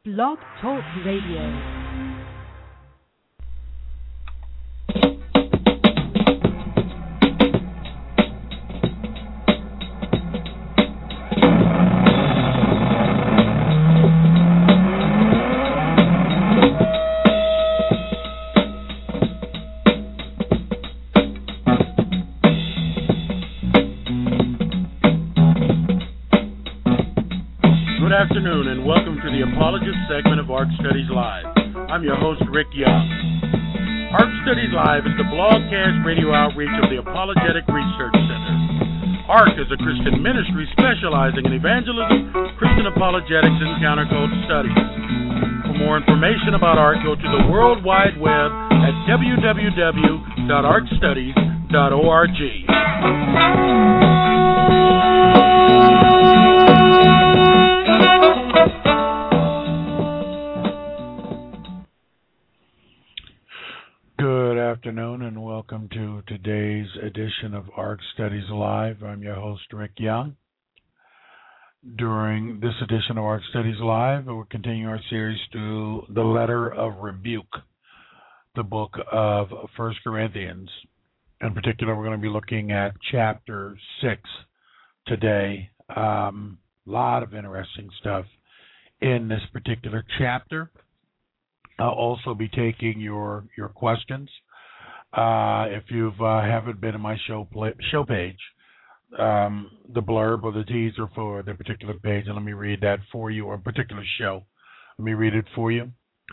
Blog Talk Radio. Good afternoon and welcome to the Apologist segment of ARC Studies Live. I'm your host, Rick Young. ARC Studies Live is the blogcast radio outreach of the Apologetic Research Center. ARC is a Christian ministry specializing in evangelism, Christian apologetics, and counterculture studies. For more information about ARC, go to the World Wide Web at www.arcstudies.org. Good afternoon and welcome to today's edition of ARC Studies Live. I'm your host, Rick Young. During this edition of ARC Studies Live, we're continuing our series through the letter of rebuke, the book of 1 Corinthians. In particular, we're going to be looking at chapter 6 today. Lot of interesting stuff in this particular chapter. I'll also be taking your questions. If you haven't been in my show page, the blurb or the teaser for the particular page, and let me read that for you, or a particular show. Let me read it for you.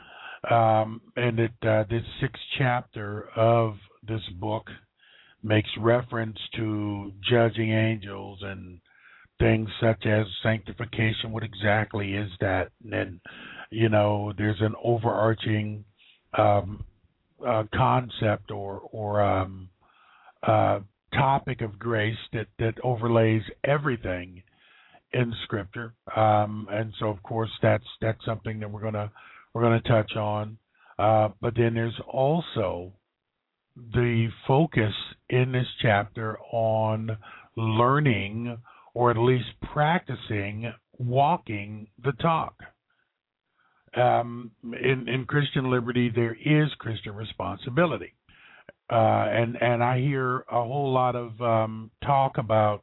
This sixth chapter of this book makes reference to judging angels and things such as sanctification. What exactly is that? And there's an overarching concept or topic of grace that overlays everything in Scripture, and so of course that's something that we're gonna touch on. But then there's also the focus in this chapter on learning, or at least practicing, walking the talk. In Christian liberty, there is Christian responsibility. And I hear a whole lot of talk about,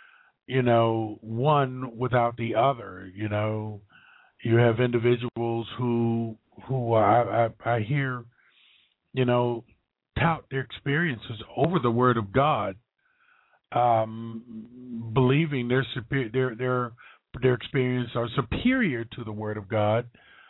one without the other. You have individuals who I hear, tout their experiences over the Word of God, believing their experience are superior to the Word of God.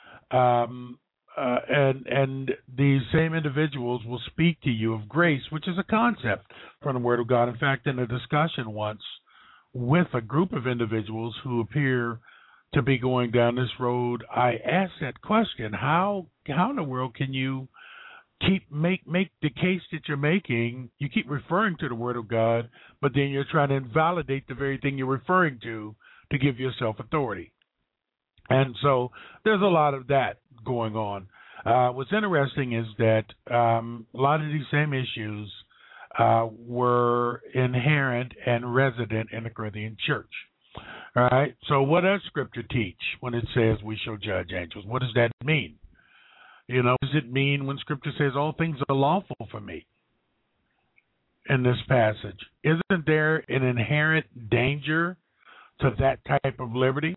And these same individuals will speak to you of grace, which is a concept from the Word of God. In fact, in a discussion once with a group of individuals who appear to be going down this road, I asked that question: How in the world can you make the case that you're making? You keep referring to the Word of God, but then you're trying to invalidate the very thing you're referring to give yourself authority. And so there's a lot of that going on. What's interesting is that a lot of these same issues were inherent and resident in the Corinthian church. All right. So what does Scripture teach when it says we shall judge angels? What does that mean? What does it mean when Scripture says all things are lawful for me in this passage? Isn't there an inherent danger to that type of liberty?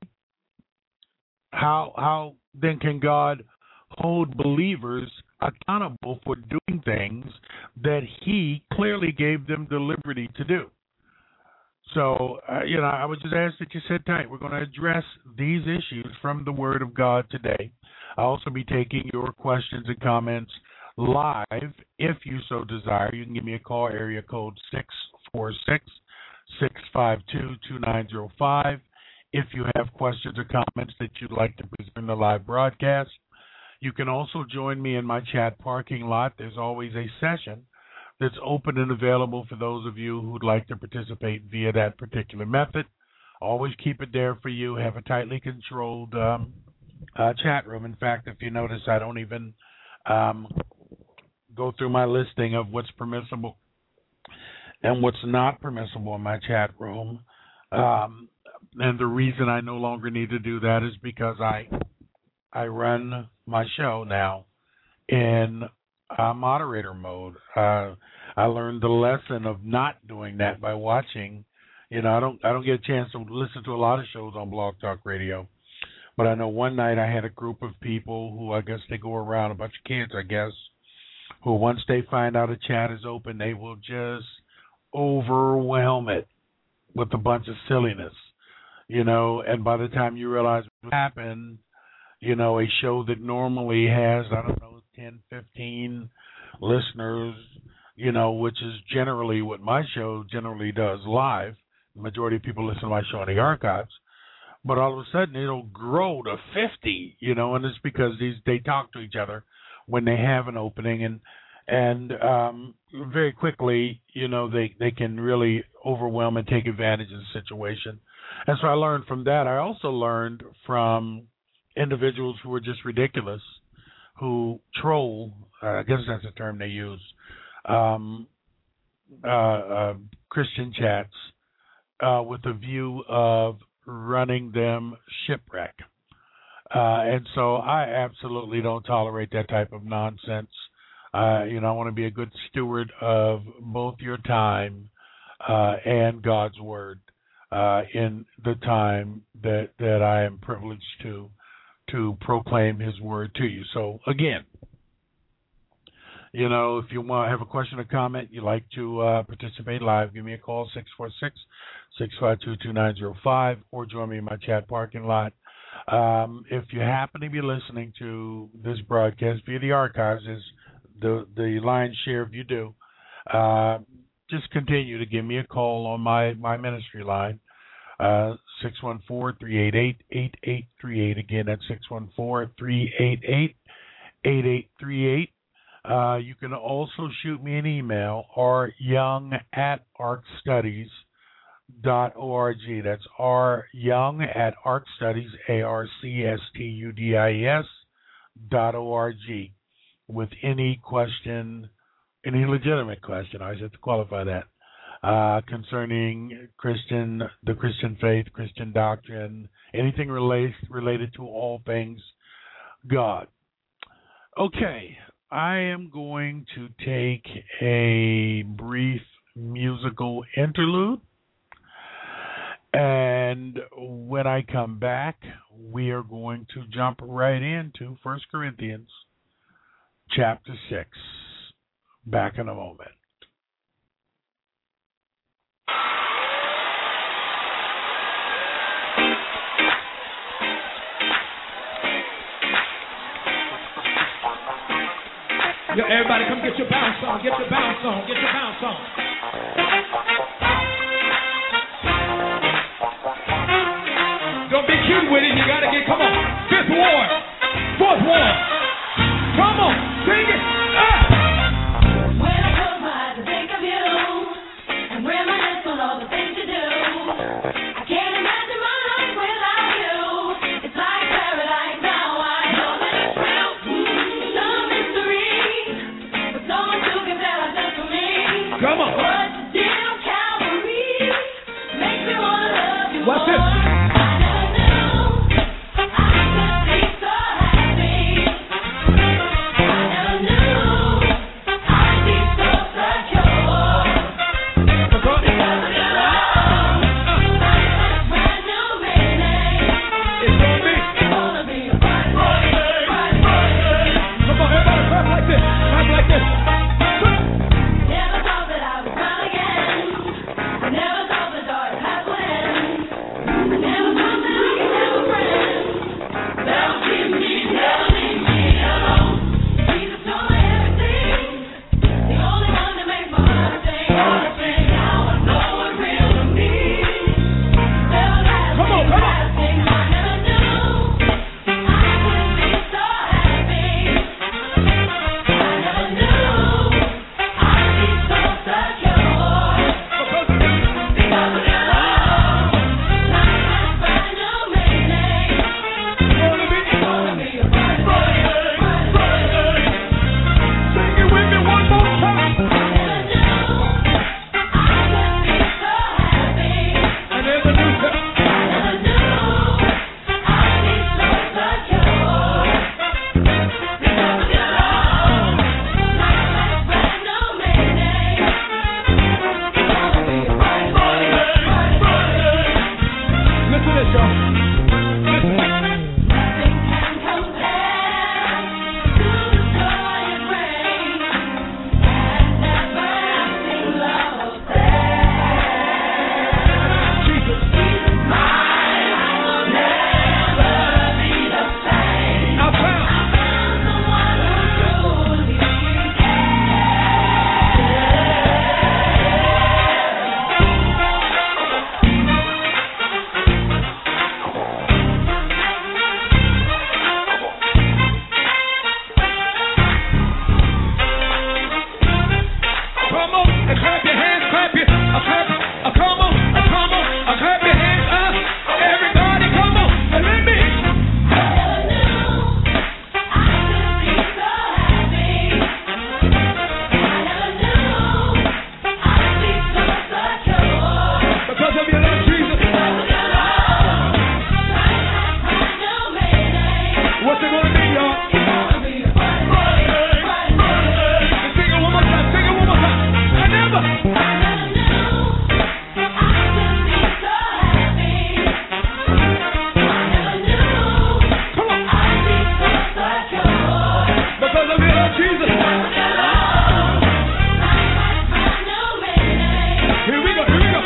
How then can God hold believers accountable for doing things that He clearly gave them the liberty to do? So, I would just ask that you sit tight. We're going to address these issues from the Word of God today. I'll also be taking your questions and comments live. If you so desire, you can give me a call, area code 646-652-2905. If you have questions or comments that you'd like to present in the live broadcast. You can also join me in my chat parking lot. There's always a session that's open and available for those of you who'd like to participate via that particular method. Always keep it there for you. Have a tightly controlled chat room. In fact, if you notice, I don't even go through my listing of what's permissible and what's not permissible in my chat room. And the reason I no longer need to do that is because I I run my show now in moderator mode. I learned the lesson of not doing that by watching. You know, I don't get a chance to listen to a lot of shows on Blog Talk Radio, but I know one night I had a group of people who I guess they go around, a bunch of kids, I guess, who once they find out a chat is open, they will just overwhelm it with a bunch of silliness, you know, and by the time you realize what happened, you know, a show that normally has, I don't know, 10, 15 listeners, you know, which is generally what my show generally does live. The majority of people listen to my show in the archives. But all of a sudden, it'll grow to 50, you know, and it's because they talk to each other when they have an opening. And very quickly, you know, they can really overwhelm and take advantage of the situation. And so I learned from that. I also learned from individuals who are just ridiculous, who troll, I guess that's the term they use, Christian chats with a view of running them shipwreck. And so I absolutely don't tolerate that type of nonsense. You know, I want to be a good steward of both your time and God's word in the time that I am privileged to proclaim his word to you. So again, you know, if you want to have a question or comment, you'd like to participate live, give me a call, 646-652-2905, or join me in my chat parking lot. If you happen to be listening to this broadcast via the archives, is the lion's share if you do, just continue to give me a call on my ministry line, 614-388-8838. Again, that's 614-388-8838. You can also shoot me an email, ryoung@arcstudies.org. That's ryoung@arcstudies, ARCSTUDIES.org, with any question, any legitimate question, I have to qualify that, concerning the Christian faith, Christian doctrine, anything related to all things God. Okay, I am going to take a brief musical interlude, and when I come back, we are going to jump right into 1 Corinthians chapter 6. Back in a moment. Yo, everybody come get your bounce on, get your bounce on, get your bounce on. Don't be cute with it, you gotta get, come on. Fifth ward, fourth ward. Come on, sing it. When I close my eyes and think of you, and reminisce on all the things you do, I can't imagine my life without you. It's like paradise now, I know that it's real. Some mystery, but someone who can tell us just for me. Come on. What you did on Calvary makes me wanna love you What's more. this? I never knew I y'all. Sing it one more time. Sing it one more time. I never knew I could be so happy. I never knew I'd be so secure. Because of your love, Jesus. Here we go. Here we go.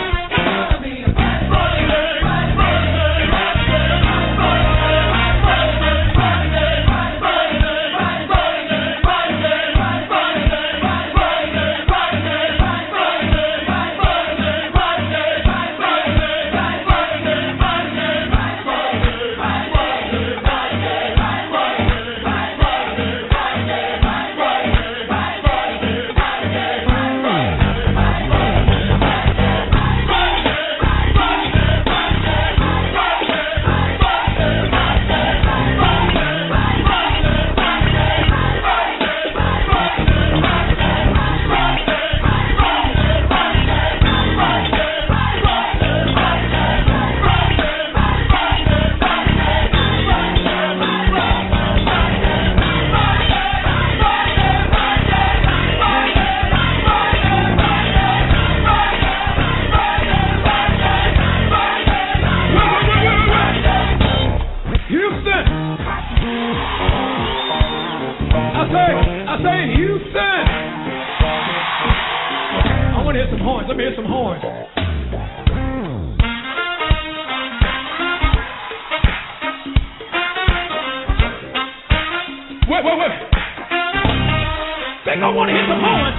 I say Houston. I want to hear some horns. Let me hear some horns. Wait. Think I want to hear some horns.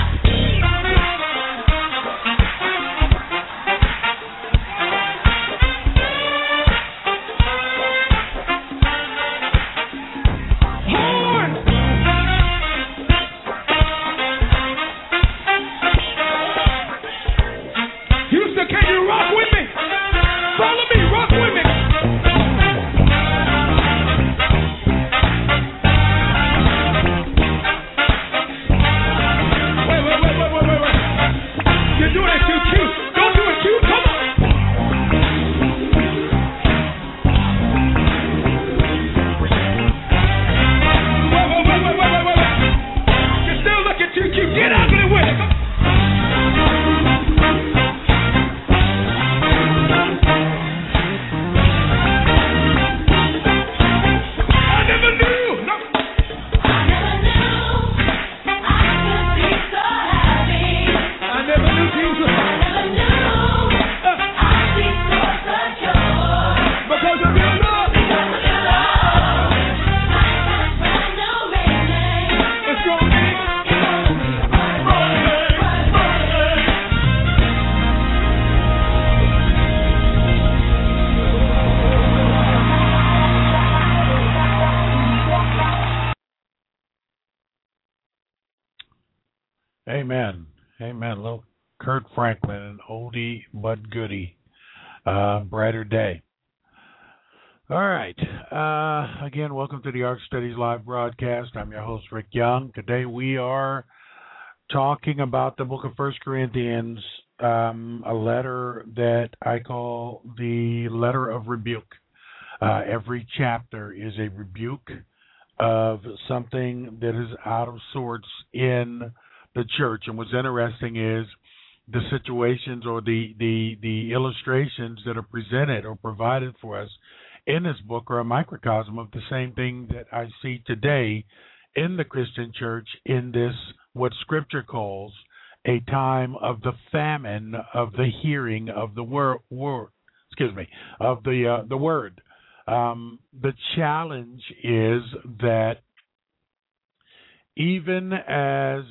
Amen. Little Kurt Franklin, an oldie but goodie. Brighter day. All right. Again, welcome to the Ark Studies live broadcast. I'm your host, Rick Young. Today we are talking about the book of 1 Corinthians, a letter that I call the letter of rebuke. Every chapter is a rebuke of something that is out of sorts in the church. And what's interesting is the situations or the illustrations that are presented or provided for us in this book are a microcosm of the same thing that I see today in the Christian church in this, what Scripture calls a time of the famine of the hearing of the word. The word. The challenge is that even as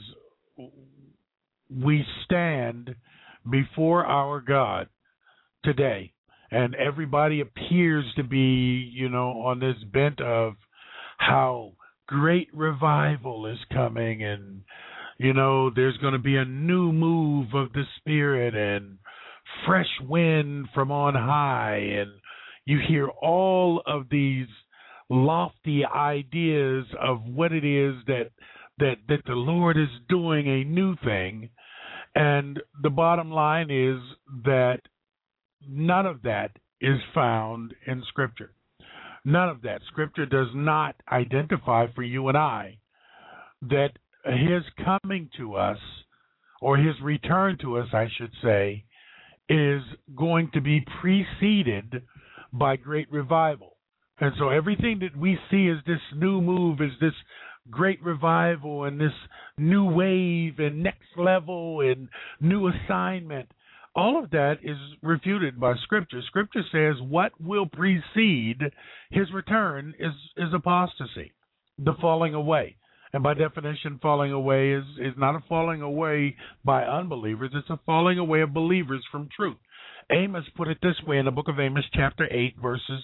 we stand before our God today, and everybody appears to be, on this bent of how great revival is coming, and, there's going to be a new move of the Spirit and fresh wind from on high, and you hear all of these lofty ideas of what it is that the Lord is doing a new thing. And the bottom line is that none of that is found in Scripture. None of that. Scripture does not identify for you and I that his coming to us, or his return to us, I should say, is going to be preceded by great revival. And so everything that we see as this new move, is this great revival and this new wave and next level and new assignment. All of that is refuted by Scripture. Scripture says what will precede his return is apostasy, the falling away. And by definition, falling away is not a falling away by unbelievers. It's a falling away of believers from truth. Amos put it this way in the book of Amos, chapter 8, verses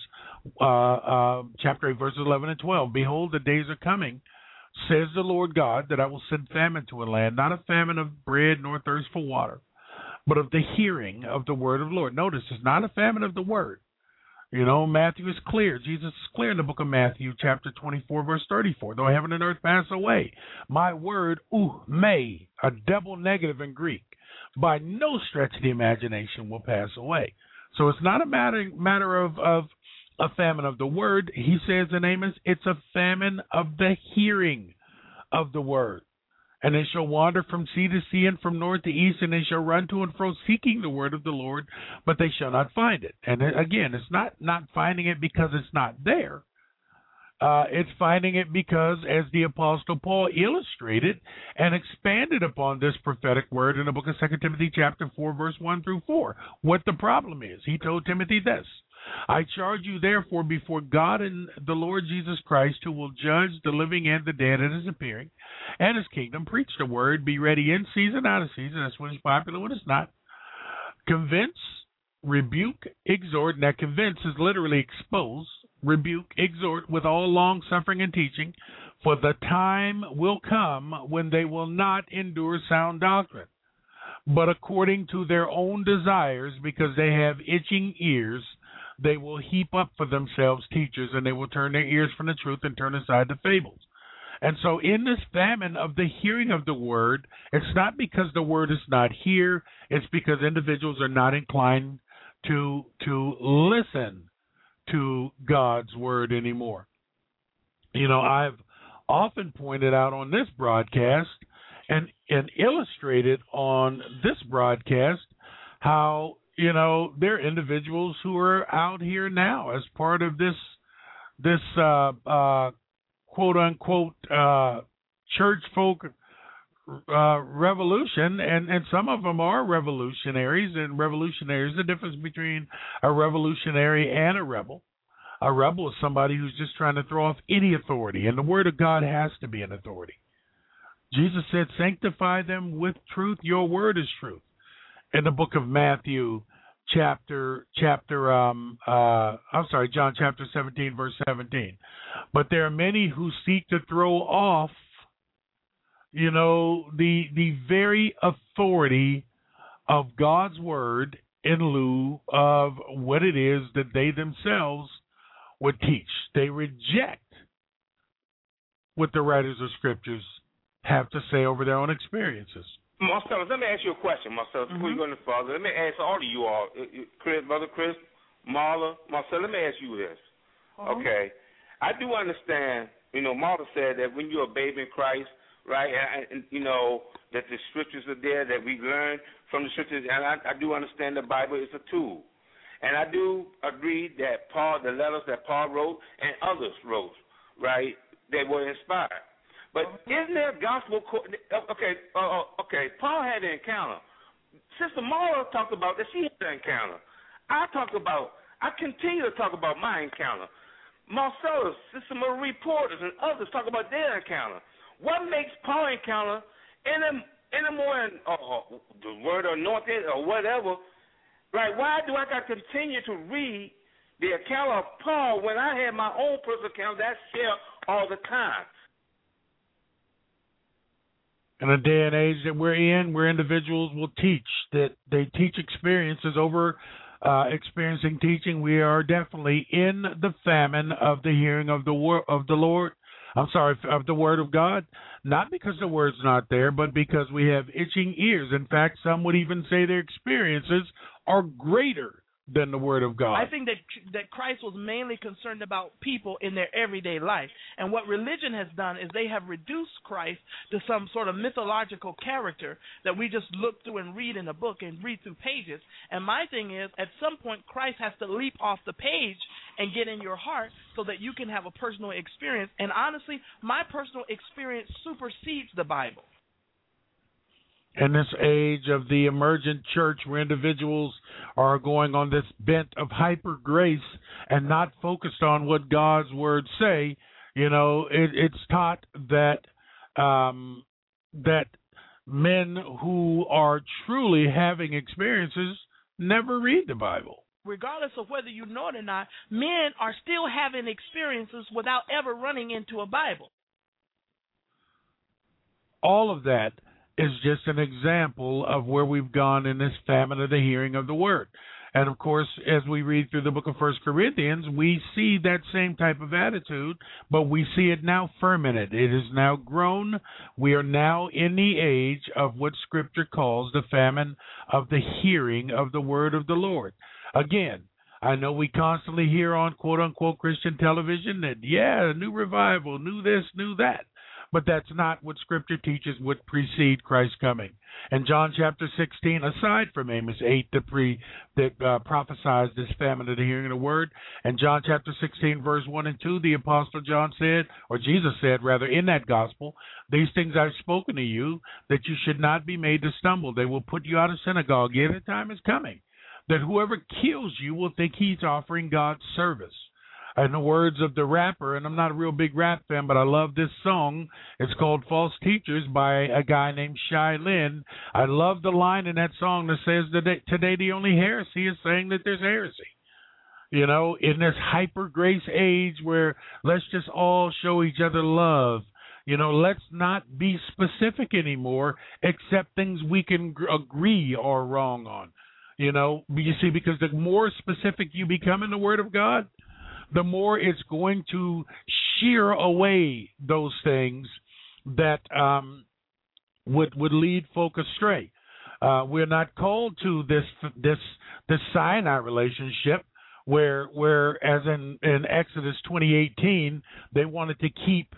11 and 12. Behold, the days are coming, says the Lord God, that I will send famine to a land, not a famine of bread nor thirst for water, but of the hearing of the word of the Lord. Notice, it's not a famine of the word. You know, Matthew is clear. Jesus is clear in the book of Matthew, chapter 24, verse 34. Though heaven and earth pass away, my word, may, a double negative in Greek, by no stretch of the imagination will pass away. So it's not a matter of a famine of the word. He says in Amos, it's a famine of the hearing of the word. And they shall wander from sea to sea and from north to east, and they shall run to and fro seeking the word of the Lord, but they shall not find it. And again, it's not finding it because it's not there. It's finding it because, as the Apostle Paul illustrated and expanded upon this prophetic word in the book of 2 Timothy chapter 4, verse 1 through 4, what the problem is. He told Timothy this: I charge you therefore before God and the Lord Jesus Christ, who will judge the living and the dead at his appearing and his kingdom, preach the word, be ready in season, out of season. That's when it's popular, when it's not. Convince, rebuke, exhort. Now, convince is literally expose. Rebuke, exhort with all long suffering and teaching, for the time will come when they will not endure sound doctrine, but according to their own desires, because they have itching ears, they will heap up for themselves teachers, and they will turn their ears from the truth and turn aside to fables. And so in this famine of the hearing of the word, it's not because the word is not here, it's because individuals are not inclined to listen to God's word anymore. You know, I've often pointed out on this broadcast and illustrated on this broadcast how, you know, there are individuals who are out here now as part of this quote unquote church folk revolution, and some of them are revolutionaries, and revolutionaries, the difference between a revolutionary and a rebel. A rebel is somebody who's just trying to throw off any authority, and the word of God has to be an authority. Jesus said, sanctify them with truth, your word is truth. In the book of Matthew, John chapter 17, verse 17. But there are many who seek to throw off, you know, the very authority of God's word in lieu of what it is that they themselves would teach. They reject what the writers of scriptures have to say over their own experiences. Marcellus, let me ask you a question, Marcellus, before you go any further. Let me ask all of you all, Brother Chris, Marla, Marcellus, let me ask you this. Okay. I do understand, you know, Marla said that when you're a babe in Christ, right, and you know, that the scriptures are there, that we learn from the scriptures, and I do understand the Bible is a tool. And I do agree that the letters that Paul wrote and others wrote, right, they were inspired. But isn't there a gospel? Okay, Paul had an encounter. Sister Mara talked about that she had an encounter. I continue to talk about my encounter. Marcellus, Sister Marie Porters, and others talk about their encounter. What makes Paul encounter any more the word anointed or whatever, right? Why do I got to continue to read the account of Paul when I had my own personal account that I share all the time? In a day and age that we're in, where individuals will teach, that they teach experiences over experiencing teaching, we are definitely in the famine of the hearing of the word of the Lord. Of the word of God, not because the word's not there, but because we have itching ears. In fact, some would even say their experiences are greater than the Word of God. I think that Christ was mainly concerned about people in their everyday life. And what religion has done is they have reduced Christ to some sort of mythological character that we just look through and read in a book and read through pages. And my thing is, at some point, Christ has to leap off the page and get in your heart so that you can have a personal experience. And honestly, my personal experience supersedes the Bible. In this age of the emergent church where individuals are going on this bent of hyper grace and not focused on what God's words say, it's taught that that men who are truly having experiences never read the Bible. Regardless of whether you know it or not, men are still having experiences without ever running into a Bible. All of that is just an example of where we've gone in this famine of the hearing of the word. And, of course, as we read through the book of 1 Corinthians, we see that same type of attitude, but we see it now fermented. It is now grown. We are now in the age of what Scripture calls the famine of the hearing of the word of the Lord. Again, I know we constantly hear on quote-unquote Christian television that, a new revival, new this, new that. But that's not what Scripture teaches would precede Christ's coming. In John chapter 16, aside from Amos 8 that prophesies this famine of the hearing of the word, in John chapter 16, verse 1 and 2, the Apostle John said, or Jesus said, rather, in that gospel, these things I've spoken to you, that you should not be made to stumble. They will put you out of synagogue. Yet the time is coming that whoever kills you will think he's offering God's service. In the words of the rapper, and I'm not a real big rap fan, but I love this song. It's called False Teachers by a guy named Shai Linne. I love the line in that song that says that today the only heresy is saying that there's heresy. In this hyper grace age where let's just all show each other love. Let's not be specific anymore, except things we can agree are wrong on. You see, because the more specific you become in the Word of God, the more it's going to shear away those things that would lead folk astray. We're not called to this Sinai relationship where as in Exodus 20:18, they wanted to keep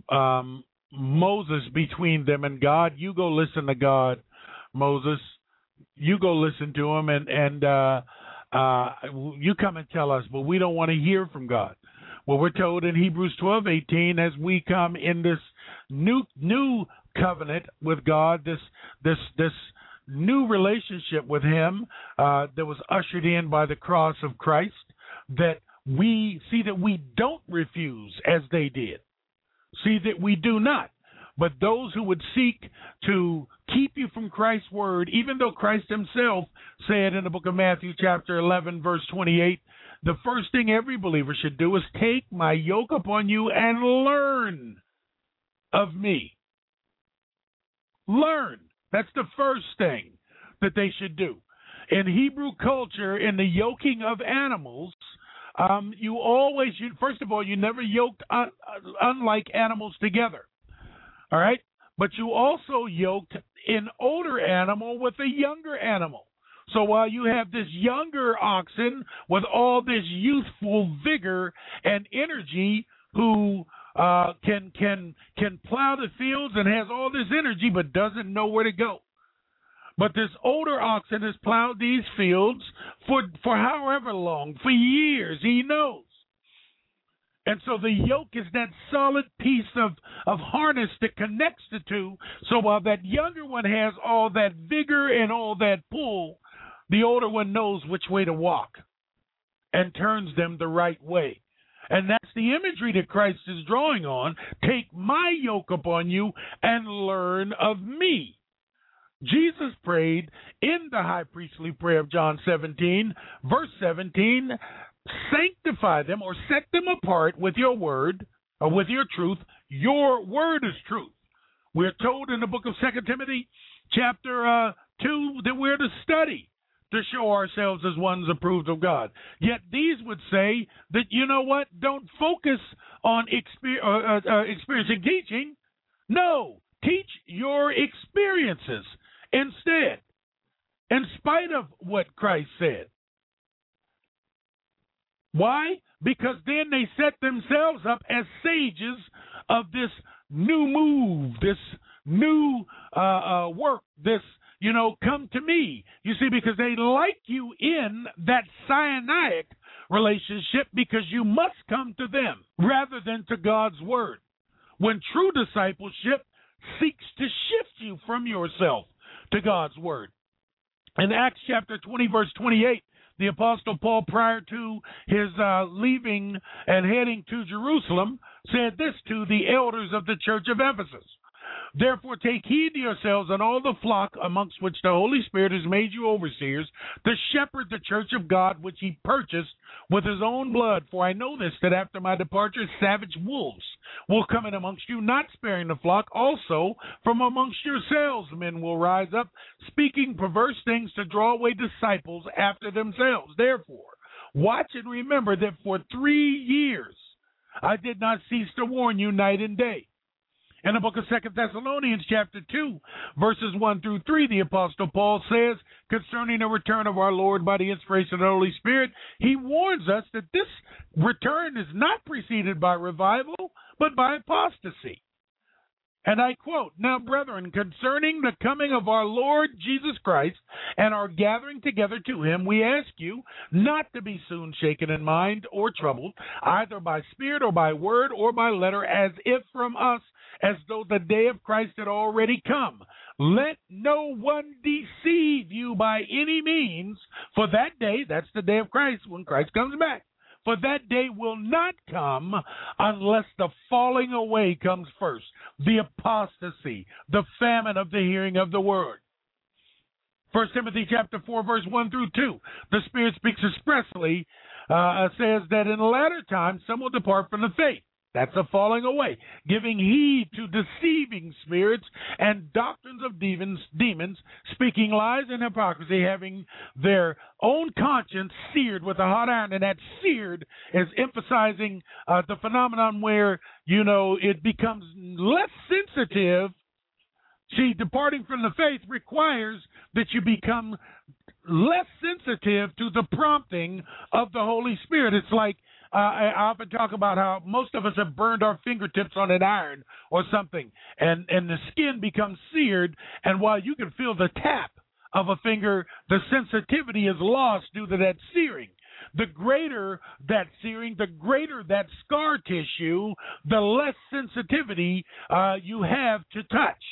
Moses between them and God. You go listen to God, Moses. You go listen to him, and you come and tell us, but we don't want to hear from God. Well, we're told in Hebrews 12:18, as we come in this new covenant with God, this new relationship with Him that was ushered in by the cross of Christ, that we see that we don't refuse as they did. See that we do not. But those who would seek to keep you from Christ's word, even though Christ himself said in the book of Matthew chapter 11, verse 28, the first thing every believer should do is take my yoke upon you and learn of me. Learn. That's the first thing that they should do. In Hebrew culture, in the yoking of animals, first of all, you never yoked unlike animals together. All right? But you also yoked an older animal with a younger animal. So while you have this younger oxen with all this youthful vigor and energy who can plow the fields and has all this energy but doesn't know where to go. But this older oxen has plowed these fields for however long, for years, he knows. And so the yoke is that solid piece of harness that connects the two. So while that younger one has all that vigor and all that pull, the older one knows which way to walk and turns them the right way. And that's the imagery that Christ is drawing on. Take my yoke upon you and learn of me. Jesus prayed in the high priestly prayer of John 17, verse 17, sanctify them or set them apart with your word or with your truth. Your word is truth. We're told in the book of 2 Timothy chapter 2 that we're to study to show ourselves as ones approved of God. Yet these would say that, you know what, don't focus on experiencing teaching. No, teach your experiences instead, in spite of what Christ said. Why? Because then they set themselves up as sages of this new move, this new work, this, come to me. You see, because they like you in that Sinaitic relationship because you must come to them rather than to God's word. When true discipleship seeks to shift you from yourself to God's word. In Acts chapter 20, verse 28, the Apostle Paul, prior to his leaving and heading to Jerusalem, said this to the elders of the church of Ephesus. Therefore take heed to yourselves and all the flock amongst which the Holy Spirit has made you overseers, to shepherd the church of God which he purchased with his own blood. For I know this, that after my departure savage wolves will come in amongst you, not sparing the flock. Also from amongst yourselves men will rise up, speaking perverse things to draw away disciples after themselves. Therefore watch and remember that for 3 years I did not cease to warn you night and day. In the book of 2 Thessalonians chapter 2, verses 1 through 3, the Apostle Paul says, concerning the return of our Lord by the inspiration of the Holy Spirit, he warns us that this return is not preceded by revival, but by apostasy. And I quote, now, brethren, concerning the coming of our Lord Jesus Christ and our gathering together to him, we ask you not to be soon shaken in mind or troubled, either by spirit or by word or by letter, as if from us, as though the day of Christ had already come. Let no one deceive you by any means, for that day, that's the day of Christ, when Christ comes back. For that day will not come unless the falling away comes first, the apostasy, the famine of the hearing of the word. 1 Timothy chapter 4, verse 1 through 2, the Spirit speaks expressly, says that in the latter times some will depart from the faith. That's a falling away, giving heed to deceiving spirits and doctrines of demons, speaking lies and hypocrisy, having their own conscience seared with a hot iron. And that seared is emphasizing the phenomenon where, it becomes less sensitive. See, departing from the faith requires that you become less sensitive to the prompting of the Holy Spirit. It's like, I often talk about how most of us have burned our fingertips on an iron or something, and the skin becomes seared, and while you can feel the tap of a finger, the sensitivity is lost due to that searing. The greater that searing, the greater that scar tissue, the less sensitivity you have to touch.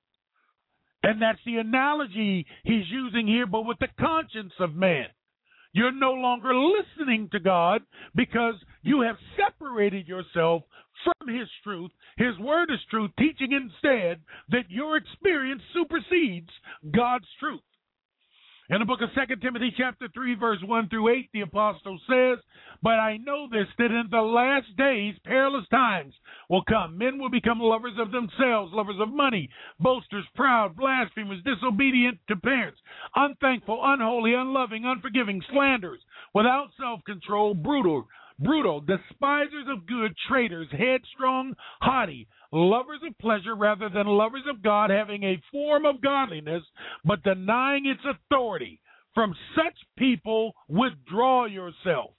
And that's the analogy he's using here, but with the conscience of man. You're no longer listening to God because you have separated yourself from his truth. His word is truth, teaching instead that your experience supersedes God's truth. In the book of 2 Timothy chapter 3, verse 1 through 8, the apostle says, but I know this, that in the last days perilous times will come. Men will become lovers of themselves, lovers of money, boasters, proud, blasphemers, disobedient to parents, unthankful, unholy, unloving, unforgiving, slanderers, without self-control, brutal, despisers of good, traitors, headstrong, haughty, lovers of pleasure rather than lovers of God, having a form of godliness, but denying its authority. From such people withdraw yourself.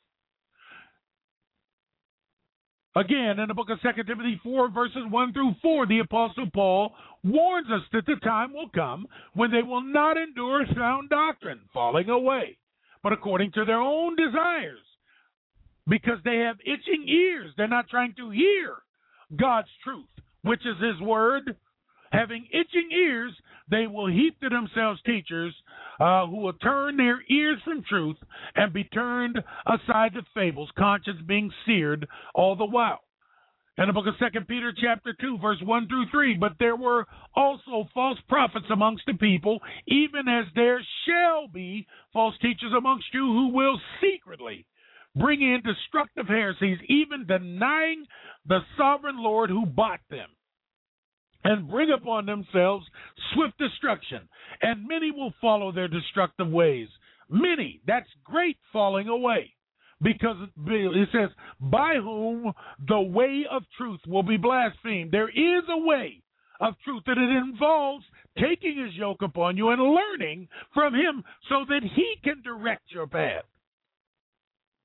Again, in the book of 2 Timothy 4, verses 1 through 4, the Apostle Paul warns us that the time will come when they will not endure sound doctrine, falling away, but according to their own desires, because they have itching ears. They're not trying to hear God's truth, which is his word. Having itching ears, they will heap to themselves teachers who will turn their ears from truth and be turned aside to fables, conscience being seared all the while. In the book of 2 Peter chapter 2, verse 1 through 3, but there were also false prophets amongst the people, even as there shall be false teachers amongst you who will secretly bring in destructive heresies, even denying the sovereign Lord who bought them, and bring upon themselves swift destruction. And many will follow their destructive ways. Many, that's great falling away. Because it says, by whom the way of truth will be blasphemed. There is a way of truth, and it involves taking his yoke upon you and learning from him so that he can direct your path.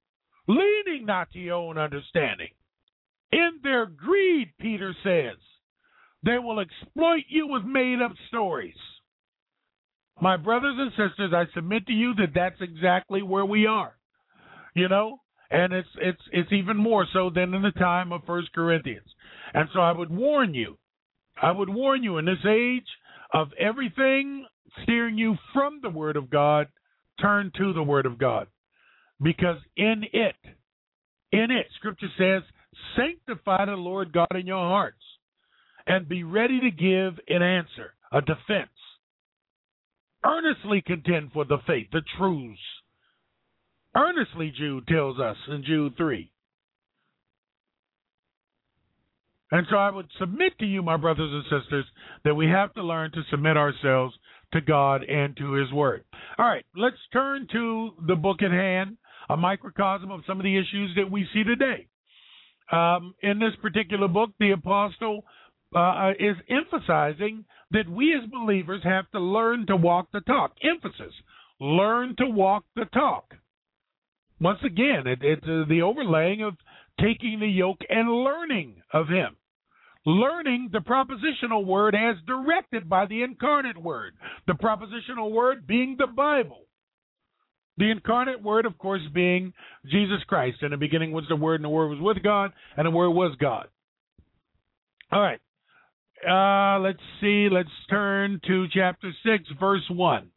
leaning not to your own understanding. In their greed, Peter says, they will exploit you with made-up stories. My brothers and sisters, I submit to you that that's exactly where we are, you know, and it's even more so than in the time of 1 Corinthians. And so I would warn you in this age of everything steering you from the Word of God, turn to the Word of God. Because in it, Scripture says, sanctify the Lord God in your hearts and be ready to give an answer, a defense. Earnestly contend for the faith, the truths. Earnestly, Jude tells us in Jude 3. And so I would submit to you, my brothers and sisters, that we have to learn to submit ourselves to God and to His Word. All right, let's turn to the book at hand, a microcosm of some of the issues that we see today. In this particular book, the apostle is emphasizing that we as believers have to learn to walk the talk. Emphasis, learn to walk the talk. Once again, it's the overlaying of taking the yoke and learning of Him. Learning the propositional word as directed by the incarnate word. The propositional word being the Bible. The incarnate word, of course, being Jesus Christ. In the beginning was the Word, and the Word was with God, and the Word was God. All right. Let's see. Let's turn to chapter 6, verse 1.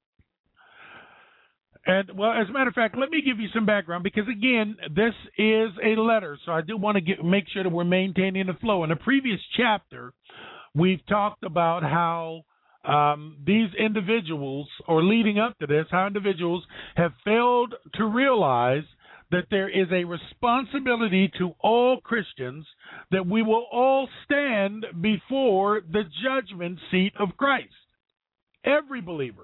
And, well, as a matter of fact, let me give you some background, because, again, this is a letter, so I do want to make sure that we're maintaining the flow. In the previous chapter, we've talked about how these individuals, or leading up to this, how individuals have failed to realize that there is a responsibility to all Christians that we will all stand before the judgment seat of Christ. Every believer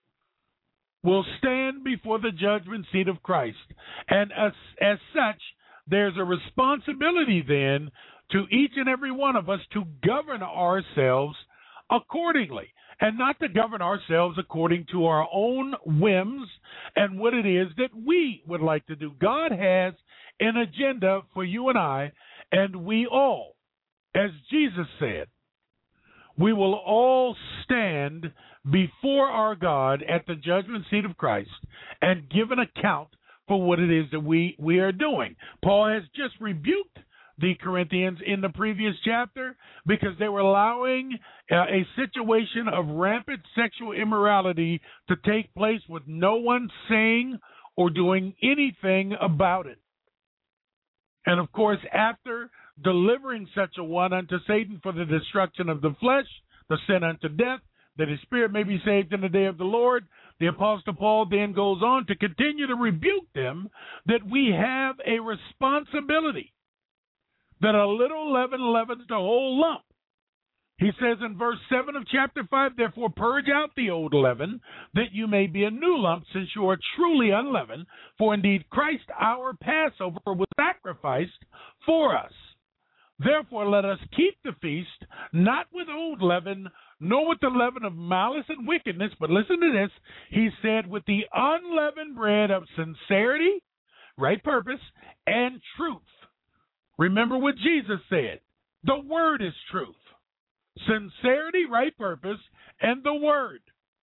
will stand before the judgment seat of Christ. And as such, there's a responsibility then to each and every one of us to govern ourselves accordingly, and not to govern ourselves according to our own whims and what it is that we would like to do. God has an agenda for you and I, and we all, as Jesus said, we will all stand before our God at the judgment seat of Christ and give an account for what it is that we are doing. Paul has just rebuked the Corinthians in the previous chapter because they were allowing a situation of rampant sexual immorality to take place with no one saying or doing anything about it. And of course, after delivering such a one unto Satan for the destruction of the flesh, the sin unto death, that his spirit may be saved in the day of the Lord, the Apostle Paul then goes on to continue to rebuke them that we have a responsibility, that a little leaven leavens the whole lump. He says in verse 7 of chapter 5, therefore purge out the old leaven, that you may be a new lump, since you are truly unleavened. For indeed Christ our Passover was sacrificed for us. Therefore let us keep the feast, not with old leaven, nor with the leaven of malice and wickedness, but listen to this, he said, with the unleavened bread of sincerity, right purpose, and truth. Remember what Jesus said. The word is truth. Sincerity, right purpose, and the word.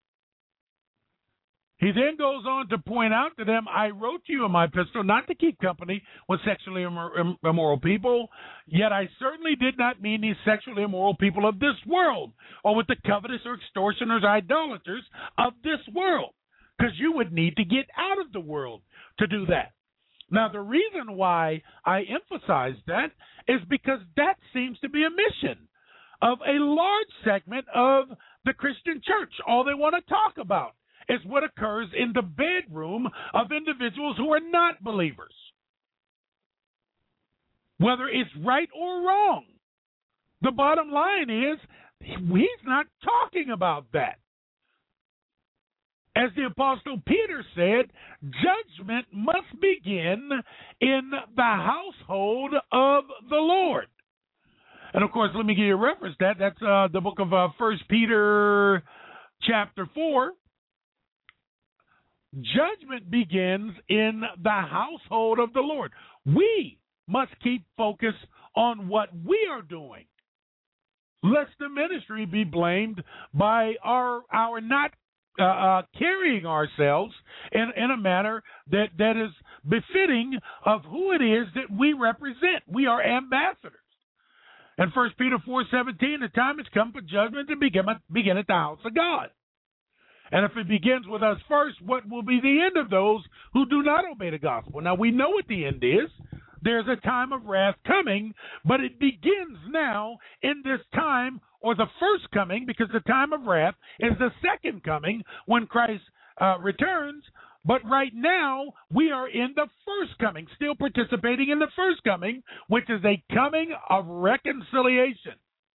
He then goes on to point out to them, I wrote to you in my epistle not to keep company with sexually immoral people, yet I certainly did not mean these sexually immoral people of this world, or with the covetous or extortioners or idolaters of this world, because you would need to get out of the world to do that. Now, the reason why I emphasize that is because that seems to be a mission of a large segment of the Christian church. All they want to talk about is what occurs in the bedroom of individuals who are not believers, whether it's right or wrong. The bottom line is he's not talking about that. As the Apostle Peter said, judgment must begin in the household of the Lord. And, of course, let me give you a reference to that. That's the book of 1 Peter chapter 4. Judgment begins in the household of the Lord. We must keep focus on what we are doing, lest the ministry be blamed by our not carrying ourselves in a manner that is befitting of who it is that we represent. We are ambassadors. And 1 Peter 4:17, the time has come for judgment to begin at the house of God. And if it begins with us first, what will be the end of those who do not obey the gospel? Now, we know what the end is. There's a time of wrath coming, but it begins now in this time, or the first coming, because the time of wrath is the second coming when Christ returns. But right now, we are in the first coming, still participating in the first coming, which is a coming of reconciliation,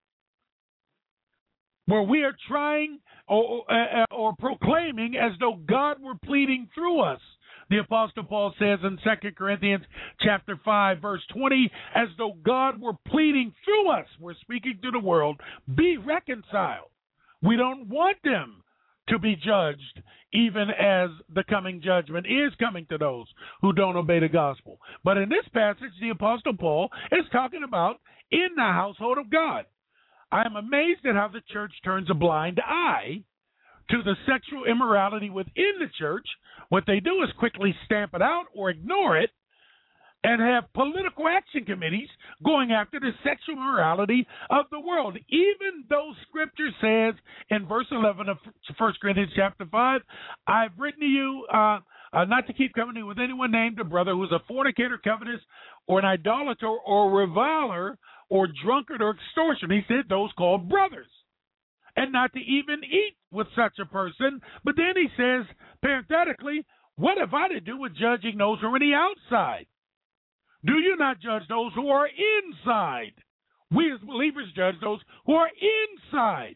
where we are trying or proclaiming as though God were pleading through us. The Apostle Paul says in 2 Corinthians chapter 5, verse 20, as though God were pleading through us. We're speaking to the world, be reconciled. We don't want them to be judged, even as the coming judgment is coming to those who don't obey the gospel. But in this passage, the Apostle Paul is talking about in the household of God. I am amazed at how the church turns a blind eye to the sexual immorality within the church. What they do is quickly stamp it out or ignore it and have political action committees going after the sexual morality of the world. Even though Scripture says in verse 11 of 1 Corinthians chapter 5, I've written to you not to keep company with anyone named a brother who is a fornicator, covetous, or an idolater, or reviler, or drunkard, or extortioner. He said those called brothers. And not to even eat with such a person. But then he says, parenthetically, what have I to do with judging those who are on the outside? Do you not judge those who are inside? We as believers judge those who are inside.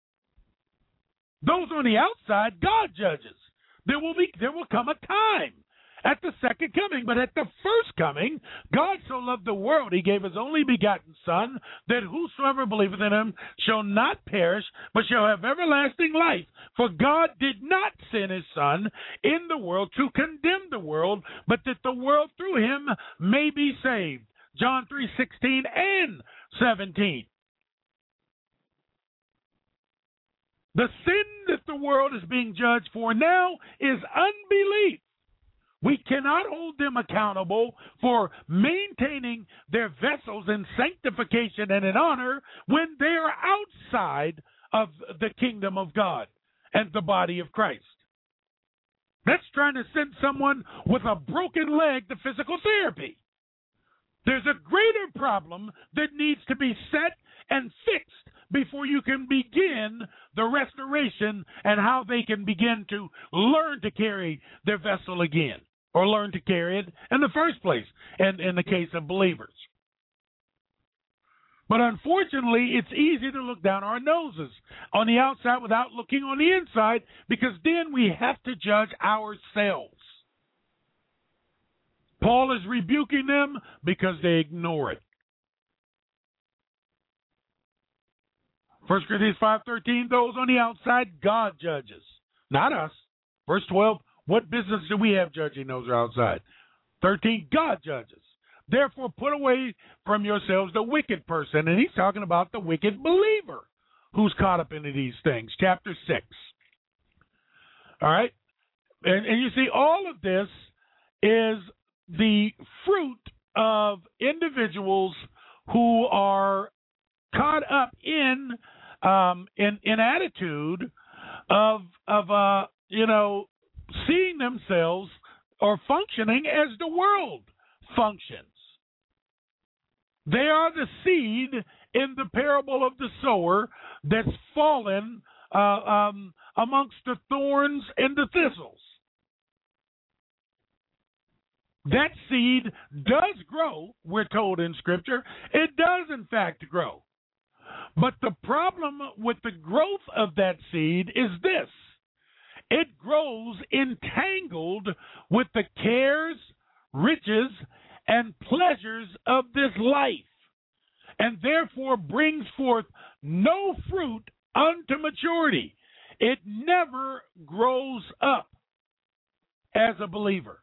Those on the outside, God judges. There will come a time at the second coming, but at the first coming, God so loved the world, he gave his only begotten Son, that whosoever believeth in him shall not perish, but shall have everlasting life. For God did not send his Son in the world to condemn the world, but that the world through him may be saved. John 3:16 and 17. The sin that the world is being judged for now is unbelief. We cannot hold them accountable for maintaining their vessels in sanctification and in honor when they are outside of the kingdom of God and the body of Christ. That's trying to send someone with a broken leg to physical therapy. There's a greater problem that needs to be set and fixed before you can begin the restoration and how they can begin to learn to carry their vessel again, or learn to carry it in the first place, and in the case of believers. But unfortunately, it's easy to look down our noses on the outside without looking on the inside, because then we have to judge ourselves. Paul is rebuking them because they ignore it. 1 Corinthians 5:13, those on the outside, God judges, not us. Verse 12, what business do we have judging those who are outside? 13, God judges. Therefore, put away from yourselves the wicked person. And he's talking about the wicked believer who's caught up into these things. Chapter 6. All right? And you see, all of this is the fruit of individuals who are caught up in attitude of seeing themselves or functioning as the world functions. They are the seed in the parable of the sower that's fallen amongst the thorns and the thistles. That seed does grow, we're told in Scripture. It does, in fact, grow. But the problem with the growth of that seed is this. It grows entangled with the cares, riches, and pleasures of this life, and therefore brings forth no fruit unto maturity. It never grows up. as a believer.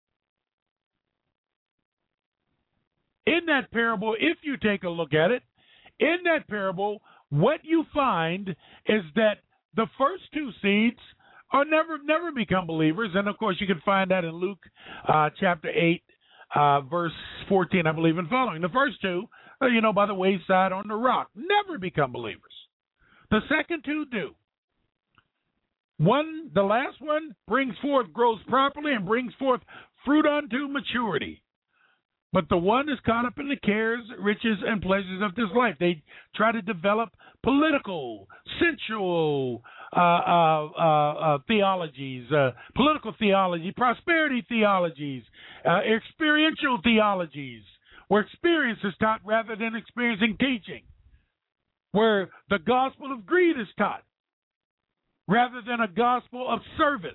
In that parable, if you take a look at it, in that parable, what you find is that the first two seeds are never become believers. And, of course, you can find that in Luke chapter 8, verse 14, I believe, and following. The first two, by the wayside on the rock, never become believers. The second two do. The last one brings forth, grows properly, and brings forth fruit unto maturity. But the one is caught up in the cares, riches, and pleasures of this life. They try to develop political, sensual theologies, political theology, prosperity theologies, experiential theologies, where experience is taught rather than experiencing teaching, where the gospel of greed is taught rather than a gospel of service.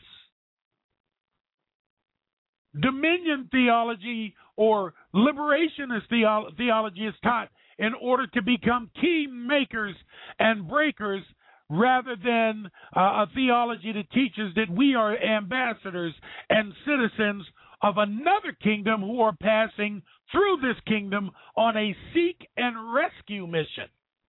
Dominion theology or liberationist theology is taught in order to become key makers and breakers rather than a theology that teaches that we are ambassadors and citizens of another kingdom who are passing through this kingdom on a seek and rescue mission.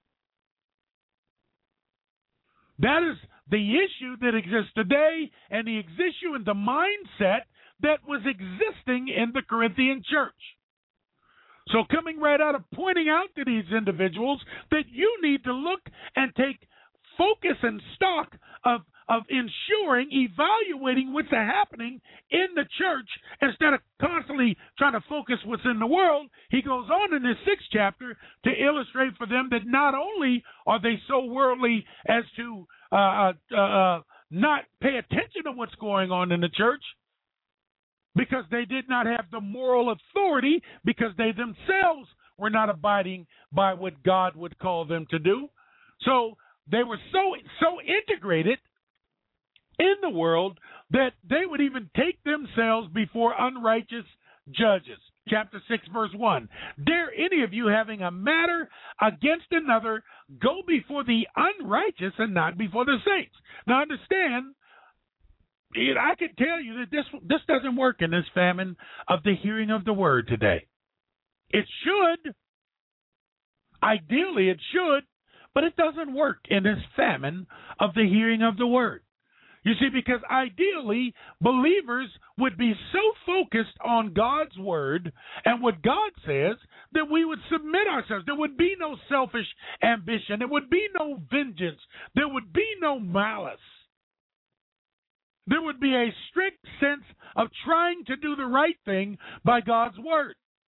That is the issue that exists today and the issue and the mindset that was existing in the Corinthian church. So coming right out of pointing out to these individuals that you need to look and take focus and stock of ensuring, evaluating what's happening in the church instead of constantly trying to focus what's in the world. He goes on in this 6th chapter to illustrate for them that not only are they so worldly as to not pay attention to what's going on in the church, because they did not have the moral authority, because they themselves were not abiding by what God would call them to do. So they were so integrated in the world that they would even take themselves before unrighteous judges. Chapter 6, verse 1. Dare any of you, having a matter against another, go before the unrighteous and not before the saints? Now understand, I can tell you that this doesn't work in this famine of the hearing of the word today. It should. Ideally, it should, but it doesn't work in this famine of the hearing of the word. You see, because ideally, believers would be so focused on God's word and what God says that we would submit ourselves. There would be no selfish ambition. There would be no vengeance. There would be no malice. There would be a strict sense of trying to do the right thing by God's word.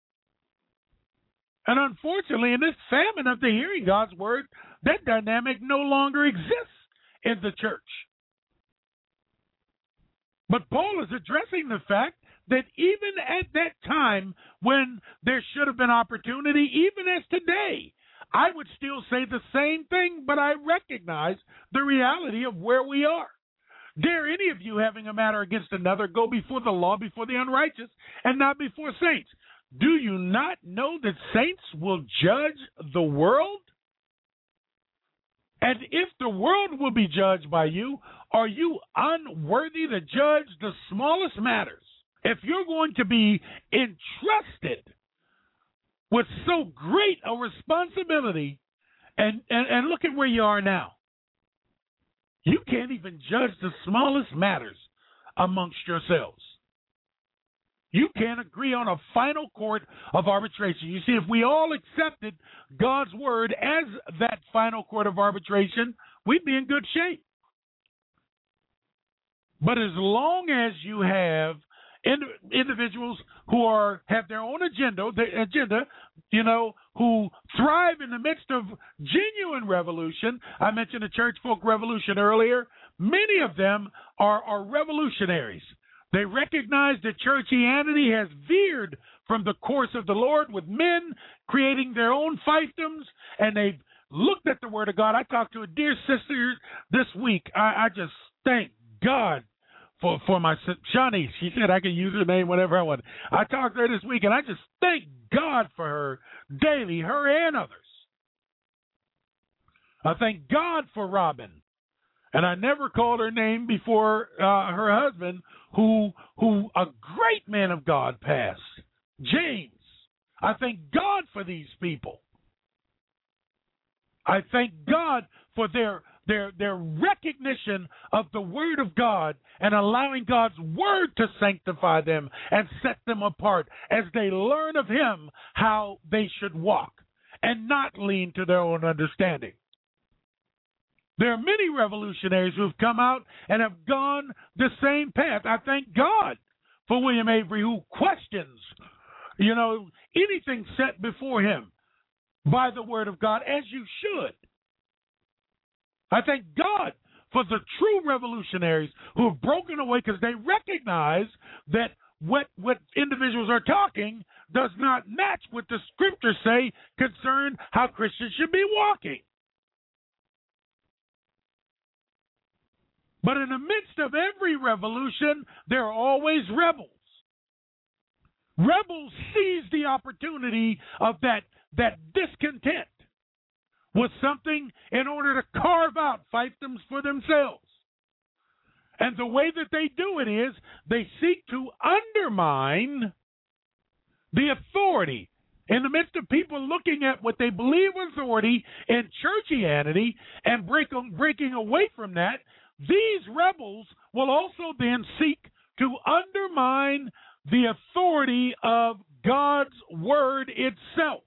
And unfortunately, in this famine of the hearing God's word, that dynamic no longer exists in the church. But Paul is addressing the fact that even at that time when there should have been opportunity, even as today, I would still say the same thing, but I recognize the reality of where we are. Dare any of you, having a matter against another, go before the law, before the unrighteous, and not before saints? Do you not know that saints will judge the world? And if the world will be judged by you, are you unworthy to judge the smallest matters? If you're going to be entrusted with so great a responsibility, and look at where you are now. You can't even judge the smallest matters amongst yourselves. You can't agree on a final court of arbitration. You see, if we all accepted God's word as that final court of arbitration, we'd be in good shape. But as long as you have individuals who have their own agenda, who thrive in the midst of genuine revolution. I mentioned the church folk revolution earlier. Many of them are revolutionaries. They recognize that churchianity has veered from the course of the Lord, with men creating their own fiefdoms, and they've looked at the Word of God. I talked to a dear sister this week. I just thank God for my Shani. She said I can use her name whenever I want. I talked to her this week, and I just thank God for her daily, her and others. I thank God for Robin And I never called her name before her husband, who a great man of God passed, James. I thank God for these people. I thank God for their recognition of the Word of God and allowing God's Word to sanctify them and set them apart as they learn of Him how they should walk and not lean to their own understanding. There are many revolutionaries who have come out and have gone the same path. I thank God for William Avery, who questions, anything set before him by the Word of God, as you should. I thank God for the true revolutionaries who have broken away because they recognize that what individuals are talking does not match what the Scriptures say concerning how Christians should be walking. But in the midst of every revolution, there are always rebels. Rebels seize the opportunity of that discontent with something in order to carve out fiefdoms for themselves. And the way that they do it is they seek to undermine the authority. In the midst of people looking at what they believe authority in churchianity and breaking away from that, these rebels will also then seek to undermine the authority of God's Word itself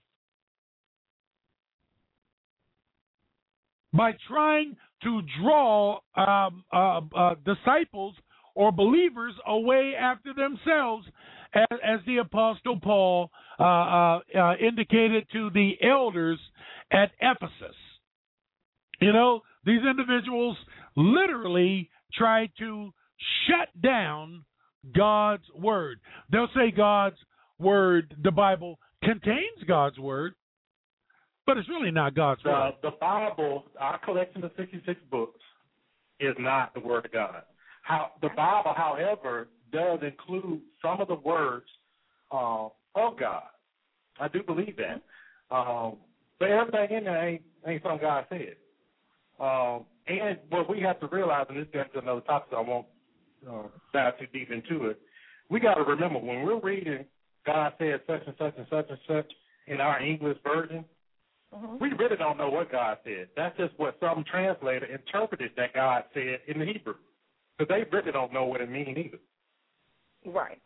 by trying to draw disciples or believers away after themselves, as the Apostle Paul indicated to the elders at Ephesus. These individuals literally try to shut down God's Word. They'll say God's Word, the Bible, contains God's Word, but it's really not God's Word. The Bible, our collection of 66 books, is not the Word of God. The Bible, however, does include some of the words of God. I do believe that. But everything in there ain't something God said. And what we have to realize, and this gets to another topic, so I won't dive too deep into it, we got to remember when we're reading God said such and such and such and such in our English version, we really don't know what God said. That's just what some translator interpreted that God said in the Hebrew. Because they really don't know what it means either. Right.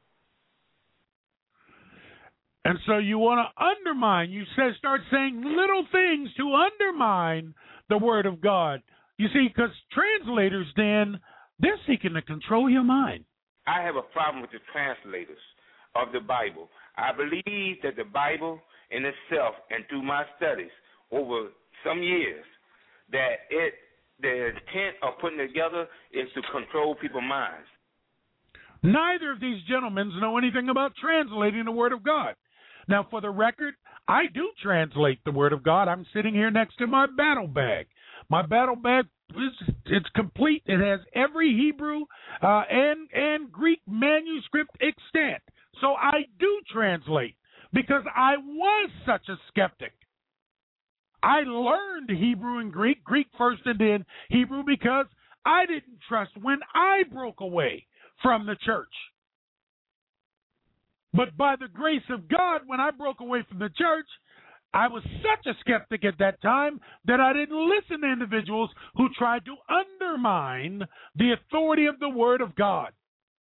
And so you want to undermine, start saying little things to undermine the Word of God. You see, because translators then, they're seeking to control your mind. I have a problem with the translators of the Bible. I believe that the Bible in itself, and through my studies over some years, that the intent of putting it together is to control people's minds. Neither of these gentlemen know anything about translating the Word of God. Now, for the record, I do translate the Word of God. I'm sitting here next to my battle bag. My battle bag, it's complete. It has every Hebrew and Greek manuscript extant. So I do translate because I was such a skeptic. I learned Hebrew and Greek first and then Hebrew, because I didn't trust when I broke away from the church. But by the grace of God, when I broke away from the church, I was such a skeptic at that time that I didn't listen to individuals who tried to undermine the authority of the Word of God.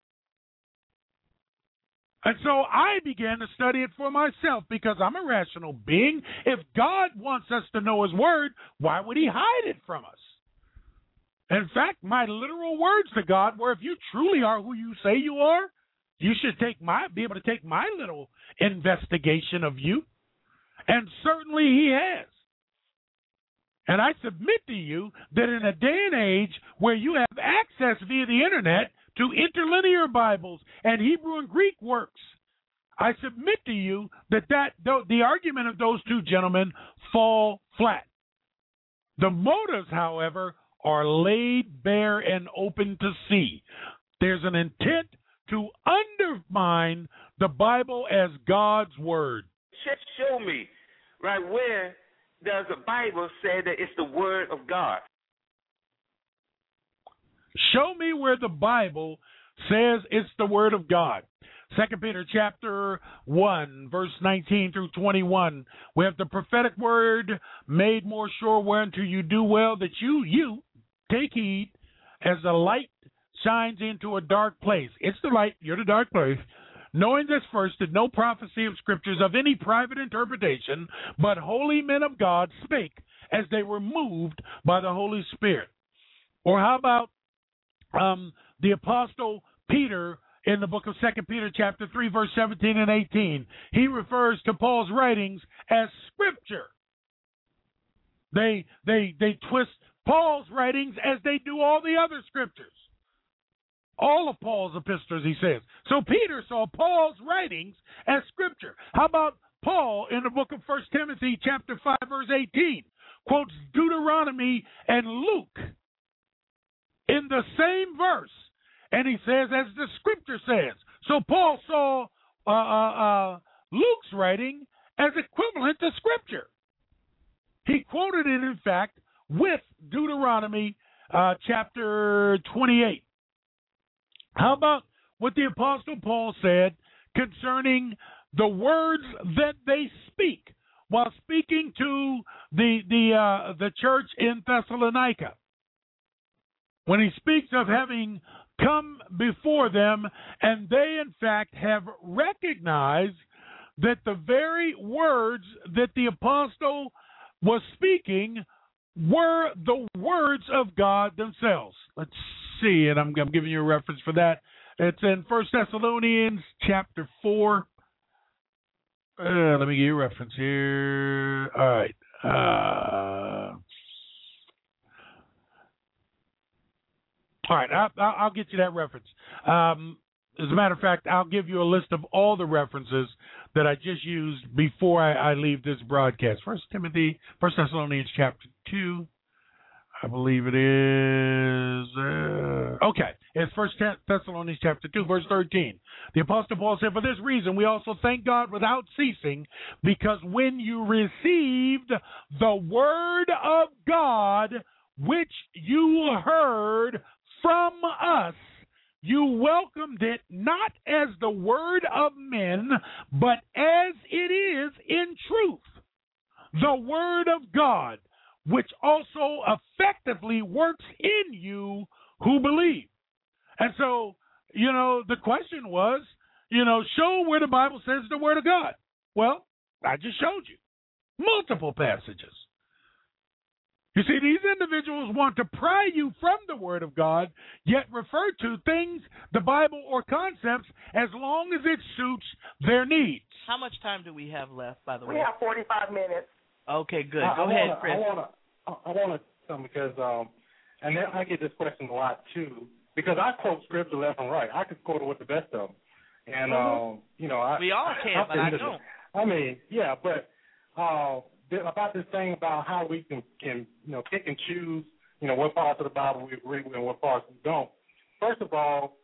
And so I began to study it for myself, because I'm a rational being. If God wants us to know His Word, why would He hide it from us? In fact, my literal words to God were, if you truly are who you say you are, you should be able to take my little investigation of you. And certainly He has. And I submit to you that in a day and age where you have access via the internet to interlinear Bibles and Hebrew and Greek works, I submit to you that the argument of those two gentlemen fall flat. The motives, however, are laid bare and open to see. There's an intent to undermine the Bible as God's Word. Show me, right, where does the Bible say that it's the Word of God? Show me where the Bible says it's the Word of God. 2 Peter chapter 1, verse 19 through 21. We have the prophetic word made more sure, whereunto you do well that you take heed as the light shines into a dark place. It's the light, you're the dark place. Knowing this first, that no prophecy of scriptures of any private interpretation, but holy men of God spake as they were moved by the Holy Spirit. Or how about the Apostle Peter in the book of 2 Peter chapter 3, verse 17 and 18. He refers to Paul's writings as scripture. They twist Paul's writings as they do all the other scriptures. All of Paul's epistles, he says. So Peter saw Paul's writings as scripture. How about Paul in the book of 1 Timothy chapter 5, verse 18, quotes Deuteronomy and Luke in the same verse. And he says, as the scripture says. So Paul saw Luke's writing as equivalent to scripture. He quoted it, in fact, with Deuteronomy chapter 28. How about what the Apostle Paul said concerning the words that they speak while speaking to the church in Thessalonica? When he speaks of having come before them, and they, in fact, have recognized that the very words that the apostle was speaking were the words of God themselves. Let's see, and I'm giving you a reference for that. It's in 1 Thessalonians chapter 4. Let me give you a reference here. All right. All right, I'll get you that reference. As a matter of fact, I'll give you a list of all the references that I just used before I leave this broadcast. 1 Thessalonians chapter 2, I believe it is. Okay, it's 1 Thessalonians chapter 2, verse 13. The Apostle Paul said, for this reason we also thank God without ceasing, because when you received the word of God, which you heard from us, you welcomed it not as the word of men, but as it is in truth, the word of God, which also effectively works in you who believe. And so, the question was, show where the Bible says the word of God. Well, I just showed you multiple passages. You see, these individuals want to pry you from the Word of God, yet refer to things, the Bible, or concepts as long as it suits their needs. How much time do we have left, by the way? We have 45 minutes. Okay, good. Go ahead, Chris. I want to because and then I get this question a lot too, because I quote scripture left and right. I could quote it with the best of them, and we all can, but I don't. I mean, yeah, but about this thing about how we can pick and choose, what parts of the Bible we agree with and what parts we don't. First of all,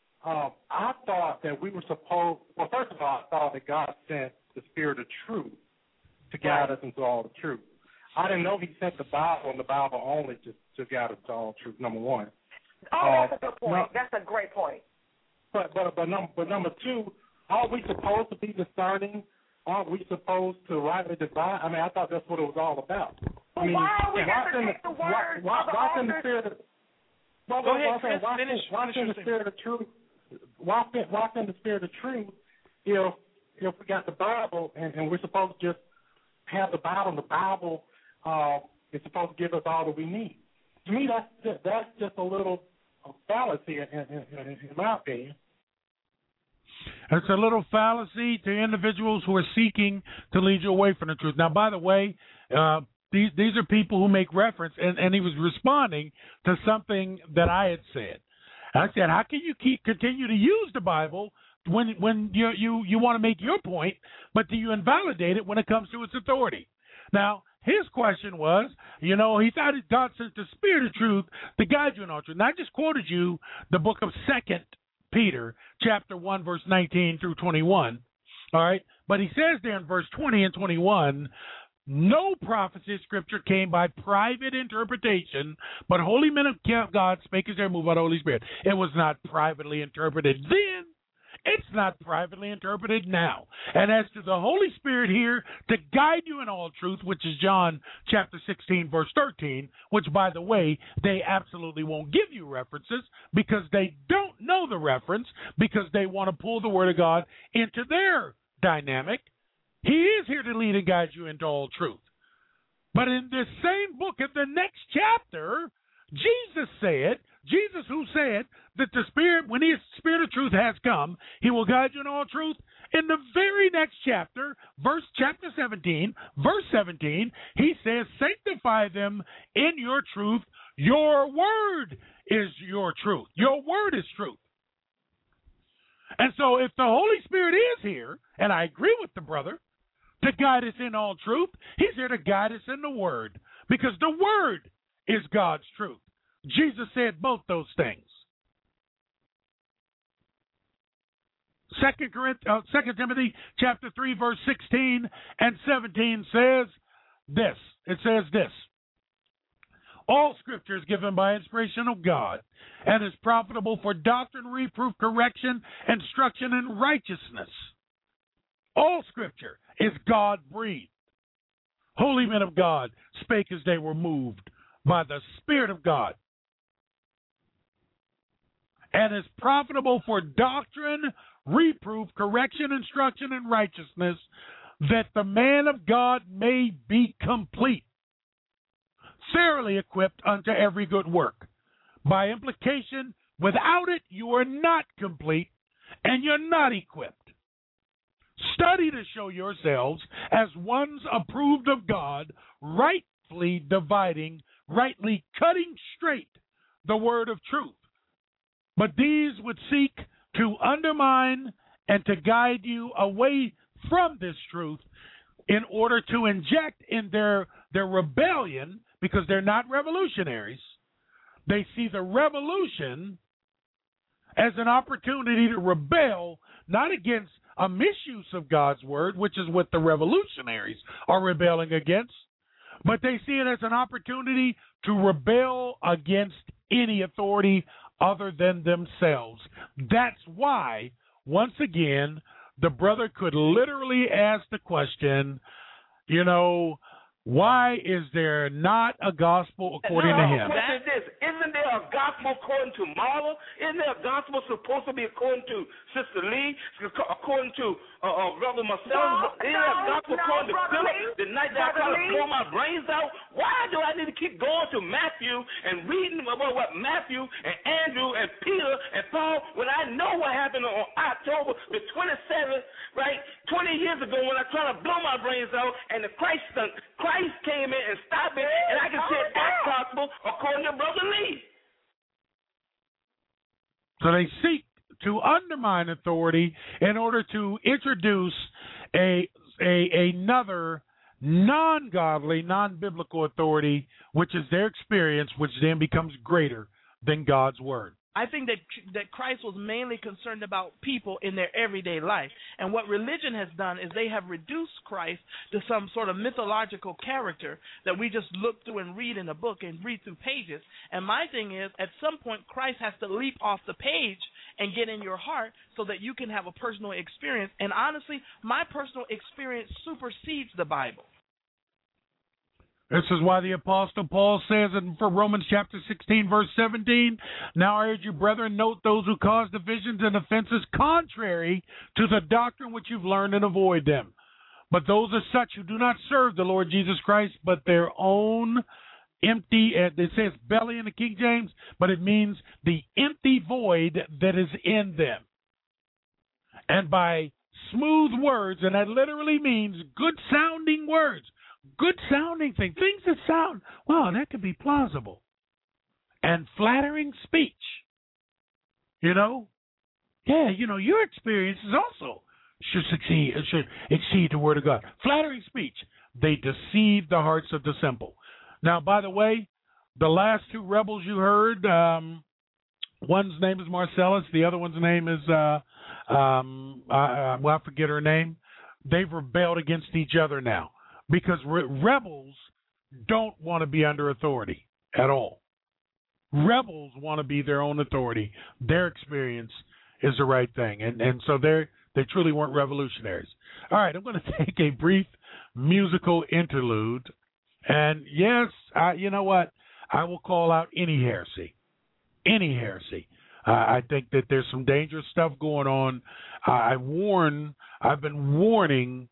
I thought that we were supposed. Well, first of all, I thought that God sent the Spirit of truth to guide us into all the truth. I didn't know He sent the Bible and the Bible only to guide us to all truth. Number one. Oh, that's a good point. That's a great point. But number two, are we supposed to be discerning? Aren't we supposed to rightly divide? I mean, I thought that's what it was all about. Well, why are we ever take the word? Why send the Spirit of? Well, go ahead, Chris. Why send the Spirit of truth? Why send the Spirit of truth if we got the Bible and we're supposed to just have the Bible? And the Bible is supposed to give us all that we need. To me, that's just a little fallacy in my opinion. It's a little fallacy to individuals who are seeking to lead you away from the truth. Now, by the way, these are people who make reference, and he was responding to something that I had said. I said, how can you continue to use the Bible when you want to make your point, but do you invalidate it when it comes to its authority? Now, his question was, he thought God sent the Spirit of truth to guide you in all truth. And I just quoted you the book of 2 Peter, chapter 1, verse 19 through 21. All right? But he says there in verse 20 and 21, No prophecy of Scripture came by private interpretation, but holy men of God spake as they were moved by the Holy Spirit. It was not privately interpreted then. It's not privately interpreted now. And as to the Holy Spirit here to guide you in all truth, which is John chapter 16, verse 13, which, by the way, they absolutely won't give you references because they don't know the reference, because they want to pull the Word of God into their dynamic. He is here to lead and guide you into all truth. But in this same book, in the next chapter, Jesus who said that the Spirit, when the Spirit of truth has come, he will guide you in all truth. In the very next chapter, chapter 17, verse 17, he says, sanctify them in your truth. Your word is your truth. Your word is truth. And so if the Holy Spirit is here, and I agree with the brother, to guide us in all truth, he's here to guide us in the word, because the word is God's truth. Jesus said both those things. 2 Timothy chapter 3, verse 16 and 17 says this. It says this. All Scripture is given by inspiration of God and is profitable for doctrine, reproof, correction, instruction, and righteousness. All Scripture is God-breathed. Holy men of God spake as they were moved by the Spirit of God, and is profitable for doctrine, reproof, correction, instruction, and righteousness, that the man of God may be complete, thoroughly equipped unto every good work. By implication, without it, you are not complete, and you're not equipped. Study to show yourselves as ones approved of God, rightly dividing, rightly cutting straight the word of truth. But these would seek to undermine and to guide you away from this truth in order to inject in their rebellion, because they're not revolutionaries. They see the revolution as an opportunity to rebel, not against a misuse of God's word, which is what the revolutionaries are rebelling against, but they see it as an opportunity to rebel against any authority other than themselves. That's why, once again, the brother could literally ask the question, why is there not a gospel according to him? Question is this. Isn't there a gospel according to Marla? Isn't there a gospel supposed to be according to Sister Lee, according to Brother Marcellus? Isn't there a gospel according to Philip? The night that I tried to blow my brains out? Why do I need to keep going to Matthew and reading about what Matthew and Andrew and Peter and Paul, when I know what happened on October the 27th, right, 20 years ago, when I tried to blow my brains out, and the Christ came in and stopped it, and I can say that's gospel according to Brother Lee. So they seek to undermine authority in order to introduce another non-godly, non-biblical authority, which is their experience, which then becomes greater than God's word. I think that Christ was mainly concerned about people in their everyday life. And what religion has done is they have reduced Christ to some sort of mythological character that we just look through and read in a book and read through pages. And my thing is, at some point, Christ has to leap off the page and get in your heart so that you can have a personal experience. And honestly, my personal experience supersedes the Bible. This is why the Apostle Paul says in Romans chapter 16, verse 17, now I urge you, brethren, note those who cause divisions and offenses contrary to the doctrine which you've learned, and avoid them. But those are such who do not serve the Lord Jesus Christ, but their own empty, it says belly in the King James, but it means the empty void that is in them. And by smooth words, and that literally means good sounding words, good sounding things that sound, wow, that could be plausible, and flattering speech. Your experiences also should exceed the word of God. Flattering speech, they deceive the hearts of the simple. Now, by the way, the last two rebels you heard, one's name is Marcellus, the other one's name is I forget her name. They've rebelled against each other now. because rebels don't want to be under authority at all. Rebels want to be their own authority. Their experience is the right thing, and so they truly weren't revolutionaries. All right, I'm going to take a brief musical interlude, and yes, you know what? I will call out any heresy. Any heresy. I think that there's some dangerous stuff going on. I've been warning,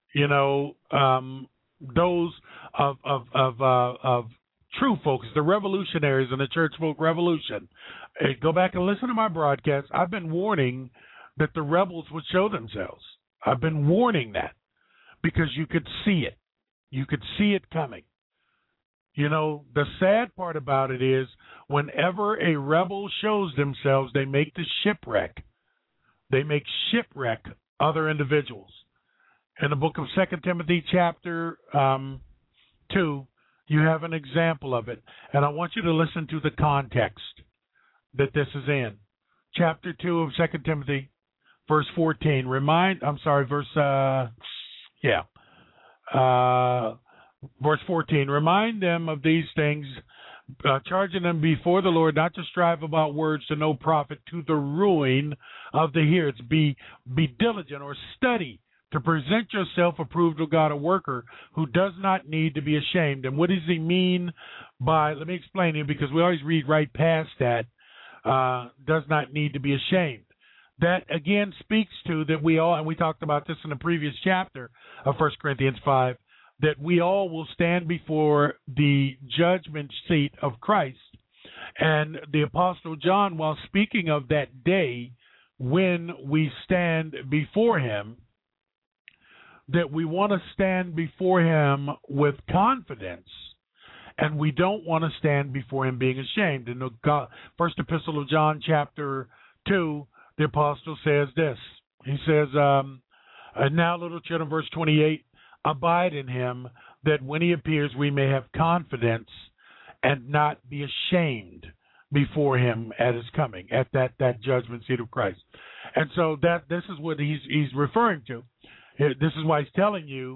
those of true folks, the revolutionaries in the church folk revolution. Go back and listen to my broadcast. I've been warning that the rebels would show themselves. I've been warning that because you could see it. You could see it coming. The sad part about it is whenever a rebel shows themselves, they make the shipwreck. They make shipwreck other individuals. In the book of 2 Timothy chapter 2, you have an example of it. And I want you to listen to the context that this is in. Chapter 2 of 2 Timothy, verse 14. Verse 14, remind them of these things, charging them before the Lord not to strive about words to no profit, to the ruin of the hearers. Be diligent or study to present yourself approved of God, a worker who does not need to be ashamed. And what does he mean by, let me explain it, because we always read right past that, does not need to be ashamed. That, again, speaks to that we all, and we talked about this in the previous chapter of 1 Corinthians 5, that we all will stand before the judgment seat of Christ. And the Apostle John, while speaking of that day when we stand before him, that we want to stand before him with confidence, and we don't want to stand before him being ashamed. In the first epistle of John, chapter 2, the apostle says this. He says, and now, little children, verse 28, abide in him, that when he appears we may have confidence and not be ashamed before him at his coming, at that judgment seat of Christ. And so this is what he's referring to. This is why he's telling you,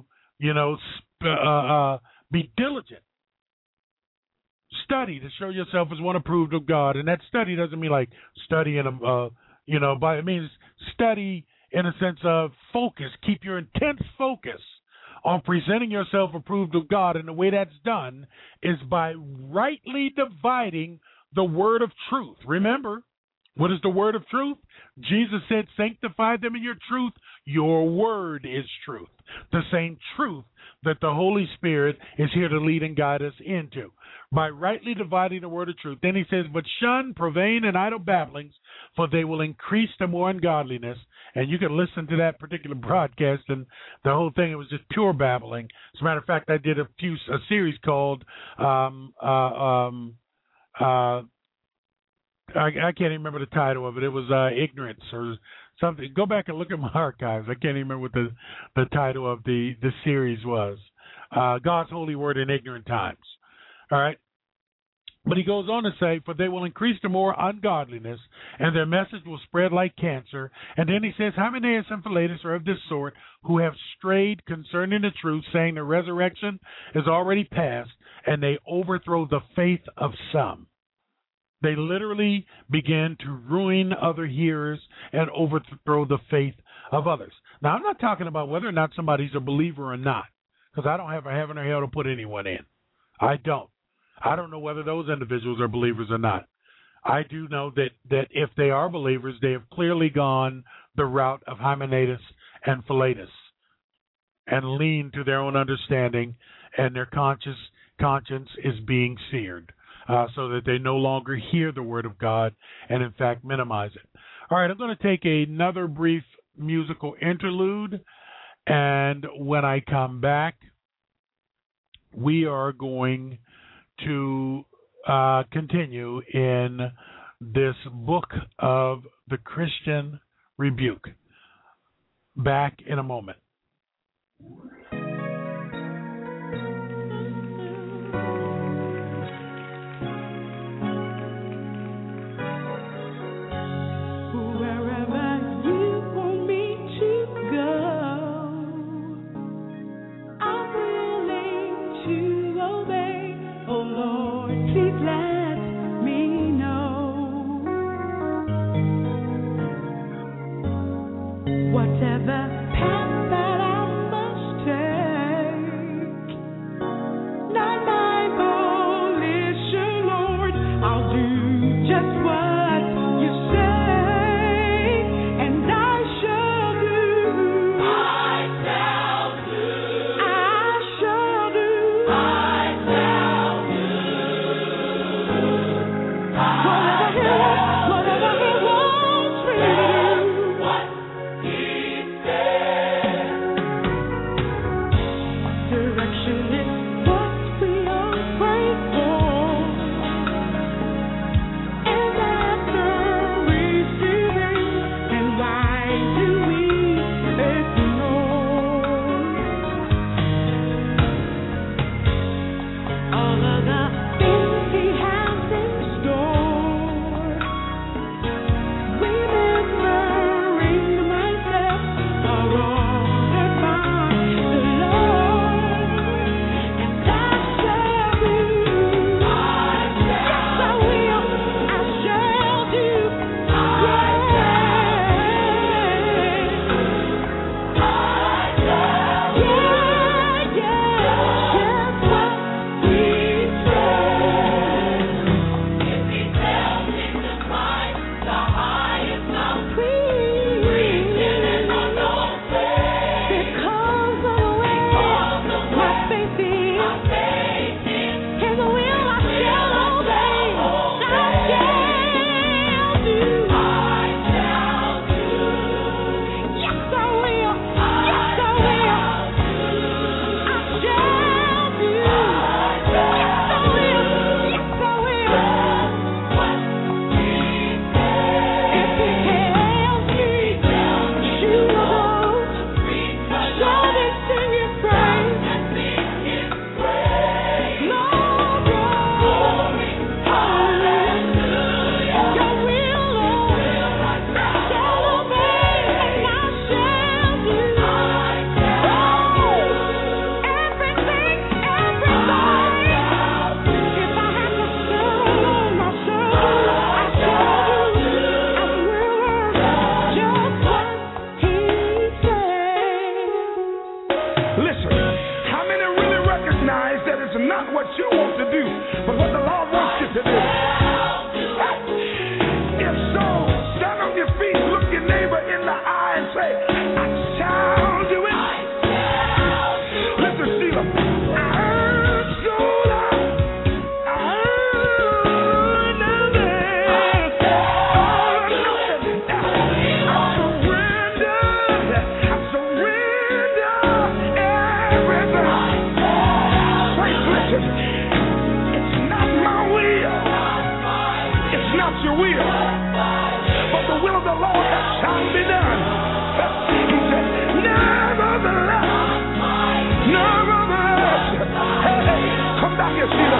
be diligent. Study to show yourself as one approved of God. And that study doesn't mean like studying, but it means study in a sense of focus. Keep your intense focus on presenting yourself approved of God. And the way that's done is by rightly dividing the word of truth. Remember, what is the word of truth? Jesus said, sanctify them in your truth. Your word is truth. The same truth that the Holy Spirit is here to lead and guide us into. By rightly dividing the word of truth. Then he says, but shun profane and idle babblings, for they will increase the more ungodliness. And you can listen to that particular broadcast, and the whole thing, it was just pure babbling. As a matter of fact, I did a series called I can't even remember the title of it. It was Ignorance or something. Go back and look at my archives. I can't even remember what the title of the series was. God's Holy Word in Ignorant Times. All right? But he goes on to say, for they will increase the more ungodliness, and their message will spread like cancer. And then he says, Hymenaeus and Philetus are of this sort, who have strayed concerning the truth, saying the resurrection is already past, and they overthrow the faith of some. They literally begin to ruin other hearers and overthrow the faith of others. Now, I'm not talking about whether or not somebody's a believer or not, because I don't have a heaven or hell to put anyone in. I don't. I don't know whether those individuals are believers or not. I do know that if they are believers, they have clearly gone the route of Hymenaeus and Philetus and lean to their own understanding, and their conscience is being seared. So that they no longer hear the word of God and, in fact, minimize it. All right, I'm going to take another brief musical interlude, and when I come back, we are going to continue in this book of the Christian Rebuke. Back in a moment. Wherever you want me to go, I will. your will, but the will of the Lord shall be done. He said, nevertheless, hey, come back here, Sheila.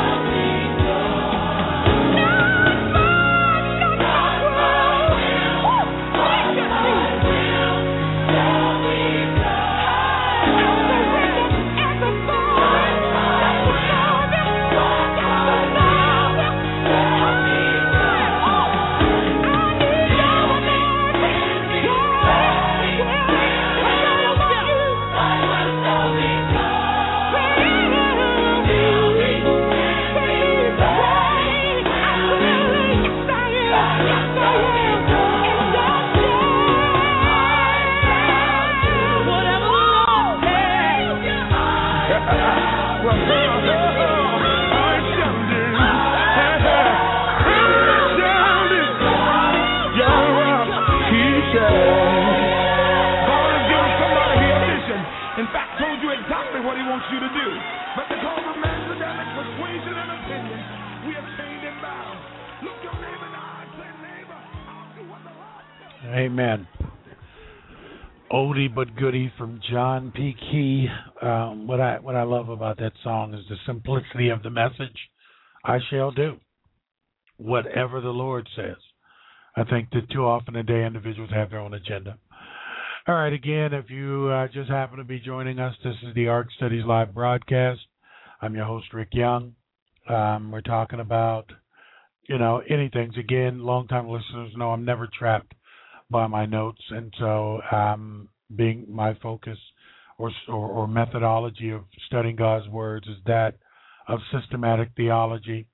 You to do, but because of man's Adamic persuasion and opinion, we have chained him bound. Look your neighbor in the eye, say, neighbor, I'll do what the Lord. Amen. Oldie but goodie from John P. Key. What I love about that song is the simplicity of the message. I shall do whatever the Lord says. I think that too often today individuals have their own agenda. All right, again, if you just happen to be joining us, this is the Ark Studies Live broadcast. I'm your host, Rick Young. We're talking about, anything. Again, longtime listeners know I'm never trapped by my notes, and so being my focus or methodology of studying God's words is that of systematic theology.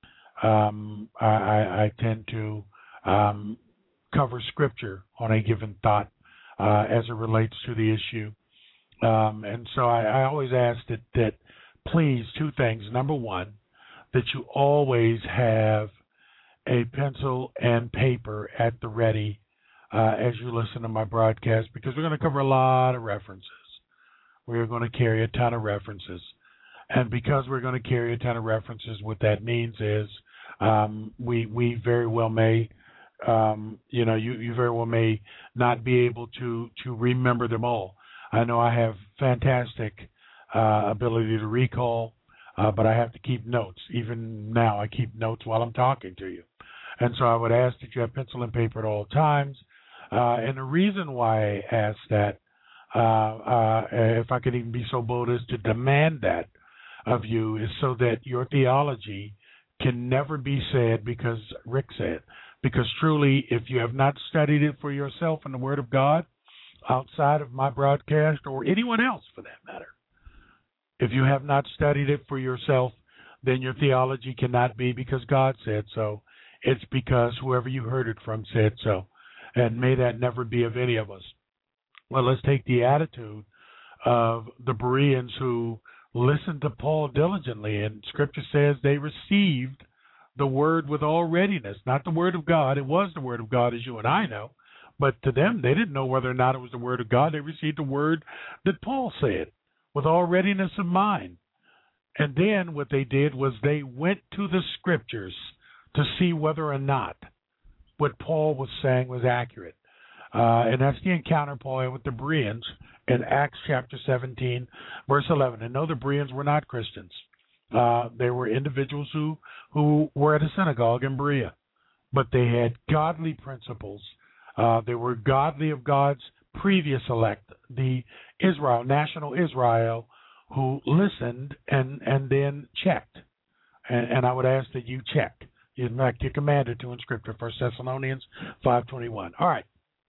I tend to cover Scripture on a given thought as it relates to the issue. And so I always ask that please, two things. Number one, that you always have a pencil and paper at the ready as you listen to my broadcast, because we're going to cover a lot of references. We're going to carry a ton of references. And because we're going to carry a ton of references, what that means is we very well may you very well may not be able to remember them all. I know I have fantastic ability to recall, but I have to keep notes. Even now, I keep notes while I'm talking to you. And so I would ask that you have pencil and paper at all times. And the reason why I ask that, if I could even be so bold as to demand that of you, is so that your theology can never be said because Rick said. Because truly, if you have not studied it for yourself in the Word of God, outside of my broadcast, or anyone else for that matter, if you have not studied it for yourself, then your theology cannot be because God said so. It's because whoever you heard it from said so. And may that never be of any of us. Well, let's take the attitude of the Bereans who listened to Paul diligently, and Scripture says they received the word with all readiness, not the word of God. It was the word of God, as you and I know, but to them, they didn't know whether or not it was the word of God. They received the word that Paul said with all readiness of mind. And then what they did was they went to the Scriptures to see whether or not what Paul was saying was accurate. And that's the encounter Paul had with the Bereans in Acts chapter 17, verse 11. And no, the Bereans were not Christians. They were individuals who were at a synagogue in Berea, but they had godly principles. They were godly of God's previous elect, the Israel, national Israel, who listened and then checked. And I would ask that you check. In fact, you're commanded to in Scripture, 1 Thessalonians 5:21. All right.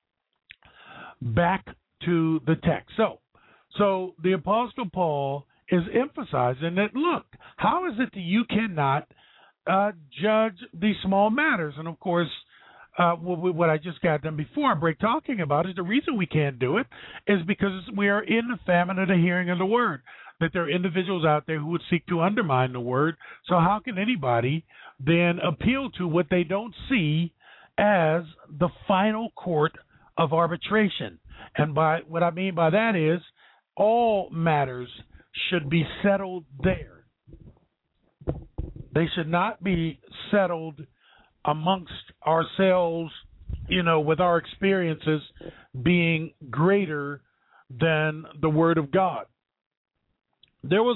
Back to the text. So the Apostle Paul is emphasizing that, look, how is it that you cannot judge these small matters? And, of course, what I just got done before I break talking about is the reason we can't do it is because we are in the famine of the hearing of the word, that there are individuals out there who would seek to undermine the word. So how can anybody then appeal to what they don't see as the final court of arbitration? And by what I mean by that is all matters should be settled there. They should not be settled amongst ourselves, with our experiences being greater than the Word of God. There was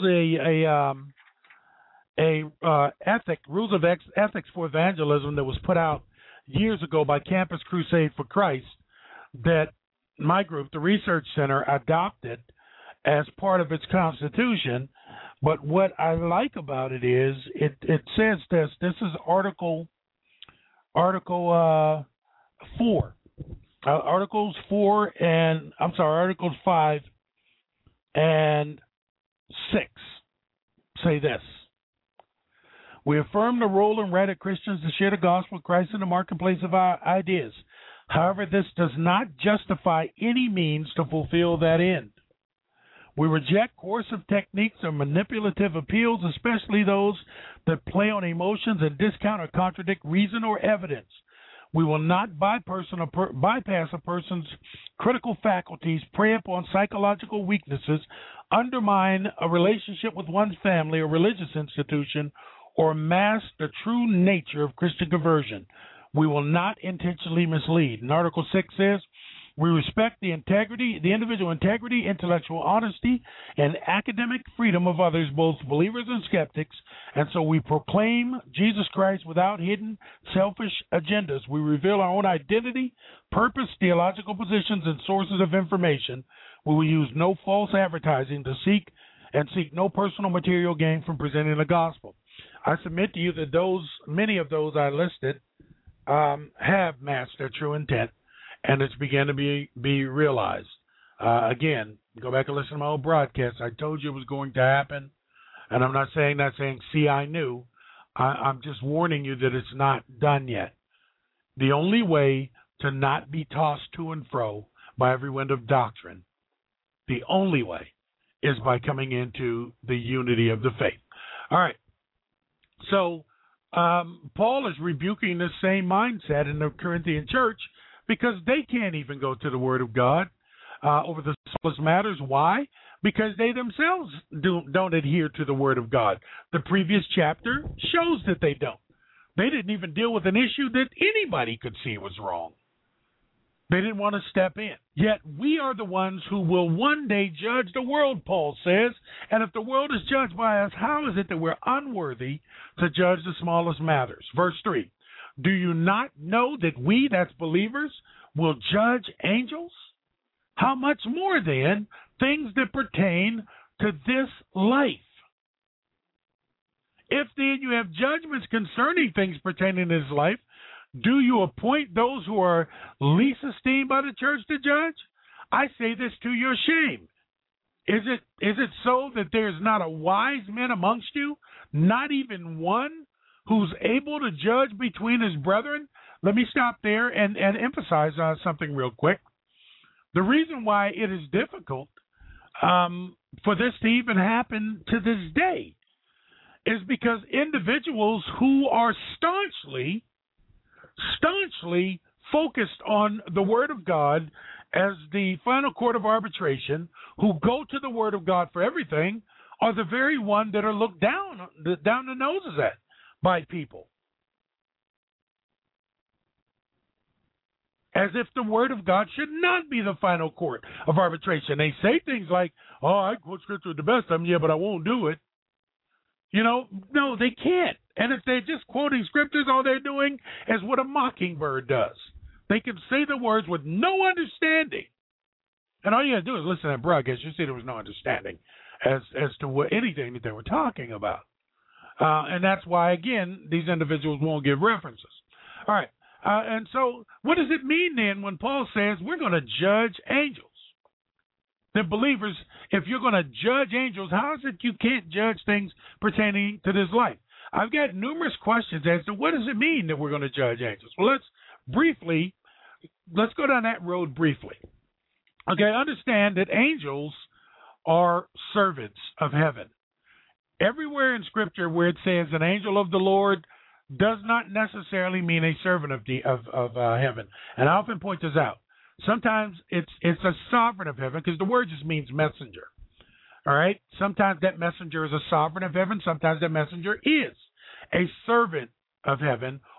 rules of ethics for evangelism that was put out years ago by Campus Crusade for Christ that my group, the Research Center, adopted as part of its constitution. But what I like about it is it says this. This is Article 4. Articles 5 and 6 say this. We affirm the role and right of Christians to share the gospel of Christ in the marketplace of our ideas. However, this does not justify any means to fulfill that end. We reject coercive techniques or manipulative appeals, especially those that play on emotions and discount or contradict reason or evidence. We will not bypass a person's critical faculties, prey upon psychological weaknesses, undermine a relationship with one's family or religious institution, or mask the true nature of Christian conversion. We will not intentionally mislead. And Article 6 says, we respect the individual integrity, intellectual honesty, and academic freedom of others, both believers and skeptics, and so we proclaim Jesus Christ without hidden, selfish agendas. We reveal our own identity, purpose, theological positions, and sources of information. We will use no false advertising to seek no personal material gain from presenting the gospel. I submit to you that many of those I listed have masked their true intent, and it's began to be realized. Again, go back and listen to my old broadcast. I told you it was going to happen, and I'm not saying that saying, see, I knew. I'm just warning you that it's not done yet. The only way to not be tossed to and fro by every wind of doctrine, the only way is by coming into the unity of the faith. All right. So Paul is rebuking this same mindset in the Corinthian church because they can't even go to the Word of God over the simplest matters. Why? Because they themselves don't adhere to the Word of God. The previous chapter shows that they don't. They didn't even deal with an issue that anybody could see was wrong. They didn't want to step in. Yet we are the ones who will one day judge the world, Paul says. And if the world is judged by us, how is it that we're unworthy to judge the smallest matters? Verse 3, do you not know that we, that's believers, will judge angels? How much more then things that pertain to this life? If then you have judgments concerning things pertaining to this life, do you appoint those who are least esteemed by the church to judge? I say this to your shame. Is it so that there's not a wise man amongst you, not even one, who's able to judge between his brethren? Let me stop there and emphasize something real quick. The reason why it is difficult for this to even happen to this day is because individuals who are staunchly focused on the Word of God as the final court of arbitration, who go to the Word of God for everything, are the very one that are looked down the noses at by people. As if the Word of God should not be the final court of arbitration. They say things like, oh, I quote Scripture the best of them, yeah, but I won't do it. No, they can't. And if they're just quoting scriptures, all they're doing is what a mockingbird does. They can say the words with no understanding. And all you got to do is listen to that broadcast. You see there was no understanding as to what anything that they were talking about. And that's why, again, these individuals won't give references. All right. And so what does it mean then when Paul says we're going to judge angels? The believers, if you're going to judge angels, how is it you can't judge things pertaining to this life? I've got numerous questions as to what does it mean that we're going to judge angels. Well, let's go down that road briefly. Okay, understand that angels are servants of heaven. Everywhere in Scripture where it says an angel of the Lord does not necessarily mean a servant of heaven. And I often point this out. Sometimes it's a sovereign of heaven because the word just means messenger. All right? Sometimes that messenger is a sovereign of heaven. Sometimes that messenger is a servant of heaven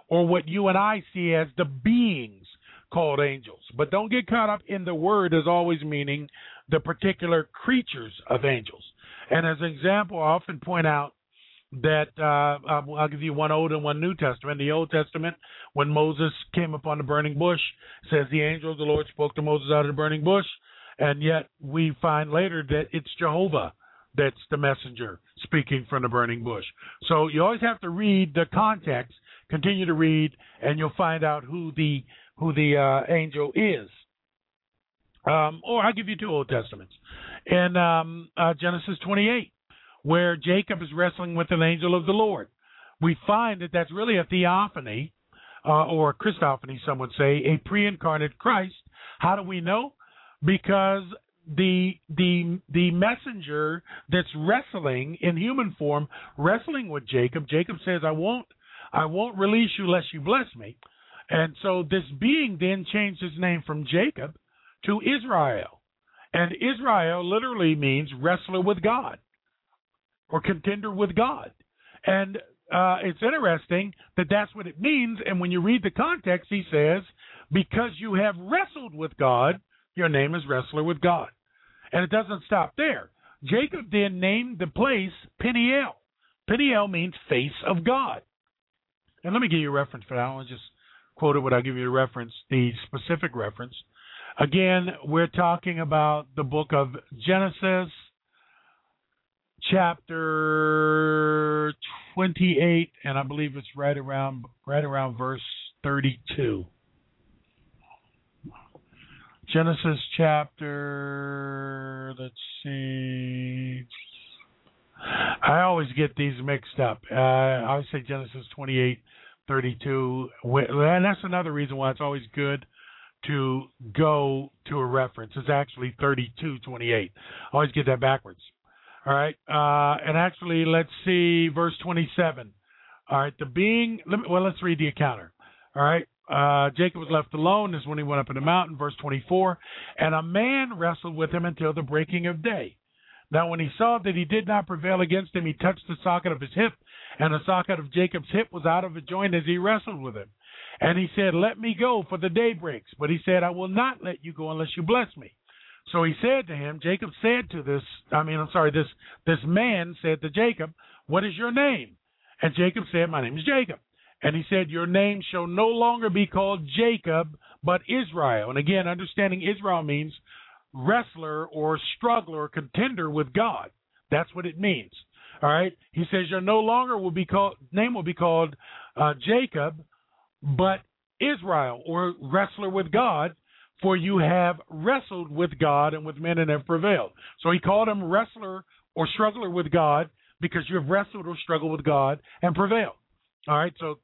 or what you and I see as the beings called angels. But don't get caught up in the word as always meaning the particular creatures of angels. And as an example, I often point out that I'll give you one Old and one New Testament. The Old Testament, when Moses came upon the burning bush, says the angel of the Lord spoke to Moses out of the burning bush, and yet we find later that it's Jehovah that's the messenger speaking from the burning bush. So you always have to read the context, continue to read, and you'll find out who the angel is. Or I'll give you two Old Testaments. In Genesis 28, where Jacob is wrestling with an angel of the Lord, we find that that's really a theophany, or a Christophany, some would say, a pre-incarnate Christ. How do we know? Because the messenger that's wrestling in human form, wrestling with Jacob says, I won't release you unless you bless me. And so this being then changed his name from Jacob to Israel. And Israel literally means wrestler with God or contender with God. And it's interesting that that's what it means. And when you read the context, he says, because you have wrestled with God, your name is wrestler with God. And it doesn't stop there. Jacob then named the place Peniel. Peniel means face of God. And let me give you a reference for that. I'll just quote it, but I'll give you a reference, the specific reference. Again, we're talking about the book of Genesis, chapter 28, and I believe it's right around verse 32. Genesis chapter, let's see. I always get these mixed up. I always say Genesis 28:32, and that's another reason why it's always good to go to a reference. It's actually 32:28. I always get that backwards. All right, and actually, let's see, verse 27. All right, let's read the encounter. All right, Jacob was left alone. This is when he went up in the mountain. Verse 24, and a man wrestled with him until the breaking of day. Now, when he saw that he did not prevail against him, he touched the socket of his hip, and the socket of Jacob's hip was out of a joint as he wrestled with him. And he said, let me go, for the day breaks. But he said, I will not let you go unless you bless me. So he said to him, this man said to Jacob, what is your name? And Jacob said, my name is Jacob. And he said, your name shall no longer be called Jacob, but Israel. And again, understanding Israel means wrestler or struggler or contender with God. That's what it means. All right. He says your name will be called Jacob, but Israel, or wrestler with God, for you have wrestled with God and with men and have prevailed. So he called him wrestler or struggler with God because you have wrestled or struggled with God and prevailed. All right. So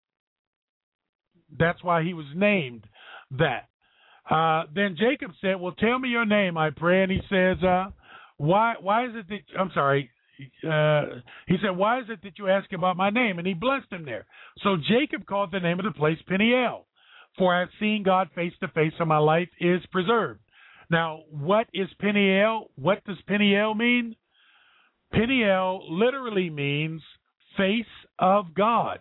that's why he was named that. Then Jacob said, well, tell me your name, I pray. And he says, why is it that, I'm sorry. He said, why is it that you ask about my name? And he blessed him there. So Jacob called the name of the place Peniel, for I have seen God face to face, and my life is preserved. Now, what is Peniel? What does Peniel mean? Peniel literally means face of God.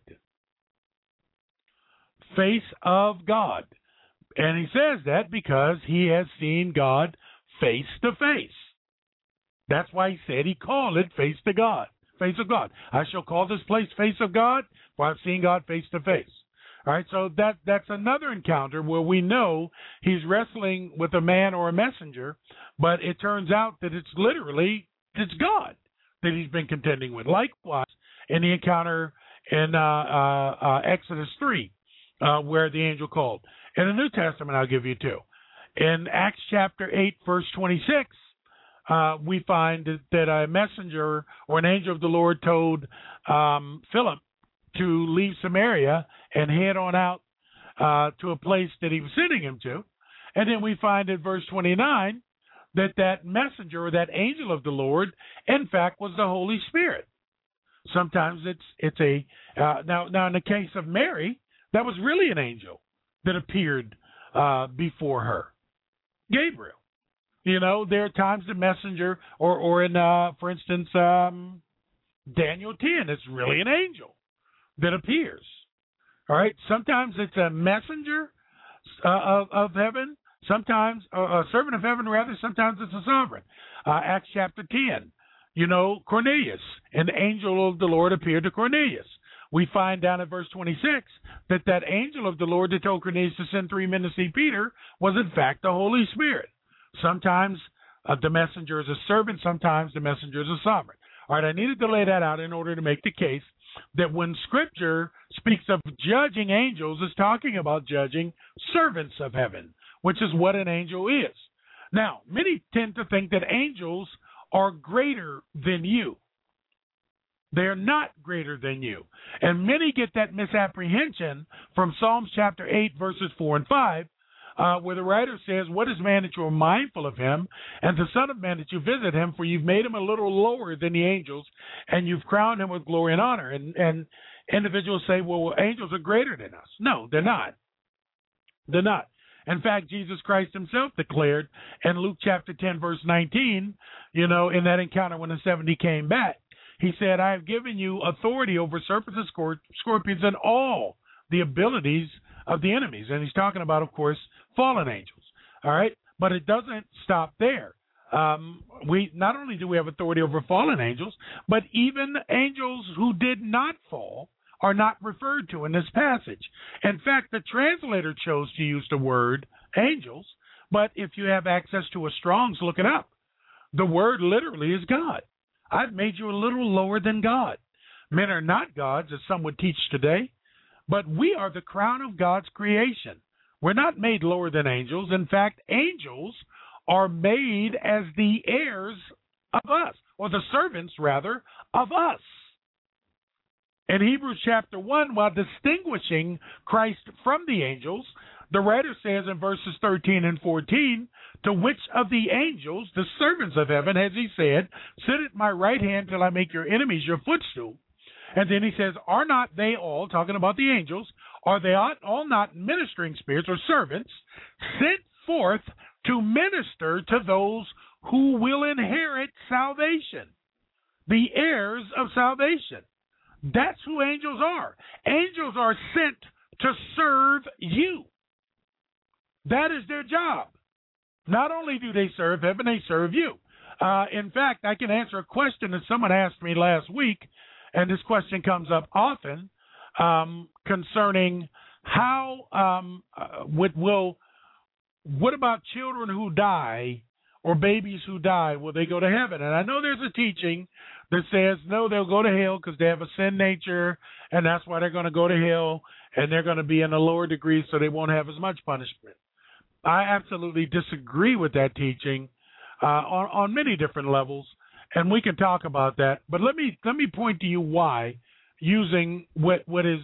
Face of God. And he says that because he has seen God face to face. That's why he said he called it face to God, face of God. I shall call this place face of God, for I've seen God face to face. All right, so that's another encounter where we know he's wrestling with a man or a messenger, but it turns out that it's God that he's been contending with. Likewise, in the encounter in Exodus 3, where the angel called. In the New Testament, I'll give you two. In Acts chapter 8, verse 26, we find that a messenger or an angel of the Lord told Philip to leave Samaria and head on out to a place that he was sending him to. And then we find in verse 29 that messenger or that angel of the Lord, in fact, was the Holy Spirit. Sometimes it's a now in the case of Mary, that was really an angel that appeared before her, Gabriel. You know, there are times the messenger, or in, for instance, Daniel 10, it's really an angel that appears. All right. Sometimes it's a messenger of heaven. Sometimes a servant of heaven, rather. Sometimes it's a sovereign. Acts chapter 10. Cornelius, an angel of the Lord appeared to Cornelius. We find down at verse 26 that angel of the Lord that told Cornelius to send 3 men to see Peter was in fact the Holy Spirit. Sometimes the messenger is a servant. Sometimes the messenger is a sovereign. All right, I needed to lay that out in order to make the case that when Scripture speaks of judging angels, it's talking about judging servants of heaven, which is what an angel is. Now, many tend to think that angels are greater than you. They're not greater than you. And many get that misapprehension from Psalms chapter 8, verses 4 and 5, where the writer says, "What is man that you are mindful of him, and the Son of Man that you visit him? For you've made him a little lower than the angels, and you've crowned him with glory and honor." And individuals say, well, angels are greater than us. No, they're not. They're not. In fact, Jesus Christ himself declared in Luke chapter 10, verse 19, in that encounter when the 70 came back, he said, "I have given you authority over serpents and scorpions and all the abilities of the enemies." And he's talking about, of course, fallen angels. All right. But it doesn't stop there. We not only do we have authority over fallen angels, but even angels who did not fall are not referred to in this passage. In fact, the translator chose to use the word angels, but if you have access to a Strong's, look it up. The word literally is God. I've made you a little lower than God. Men are not gods, as some would teach today, but we are the crown of God's creation. We're not made lower than angels. In fact, angels are made as the heirs of us, or the servants, rather, of us. In Hebrews chapter 1, while distinguishing Christ from the angels, the writer says in verses 13 and 14, "To which of the angels, the servants of heaven, has he said, 'Sit at my right hand till I make your enemies your footstool'?" And then he says, "Are not they all," talking about the angels, "are they all not ministering spirits or servants sent forth to minister to those who will inherit salvation?" The heirs of salvation. That's who angels are. Angels are sent to serve you. That is their job. Not only do they serve heaven, they serve you. In fact, I can answer a question that someone asked me last week, and this question comes up often, concerning how, what about children who die or babies who die? Will they go to heaven? And I know there's a teaching that says, no, they'll go to hell because they have a sin nature, and that's why they're going to go to hell, and they're going to be in a lower degree so they won't have as much punishment. I absolutely disagree with that teaching on many different levels, and we can talk about that. But let me point to you why, using what is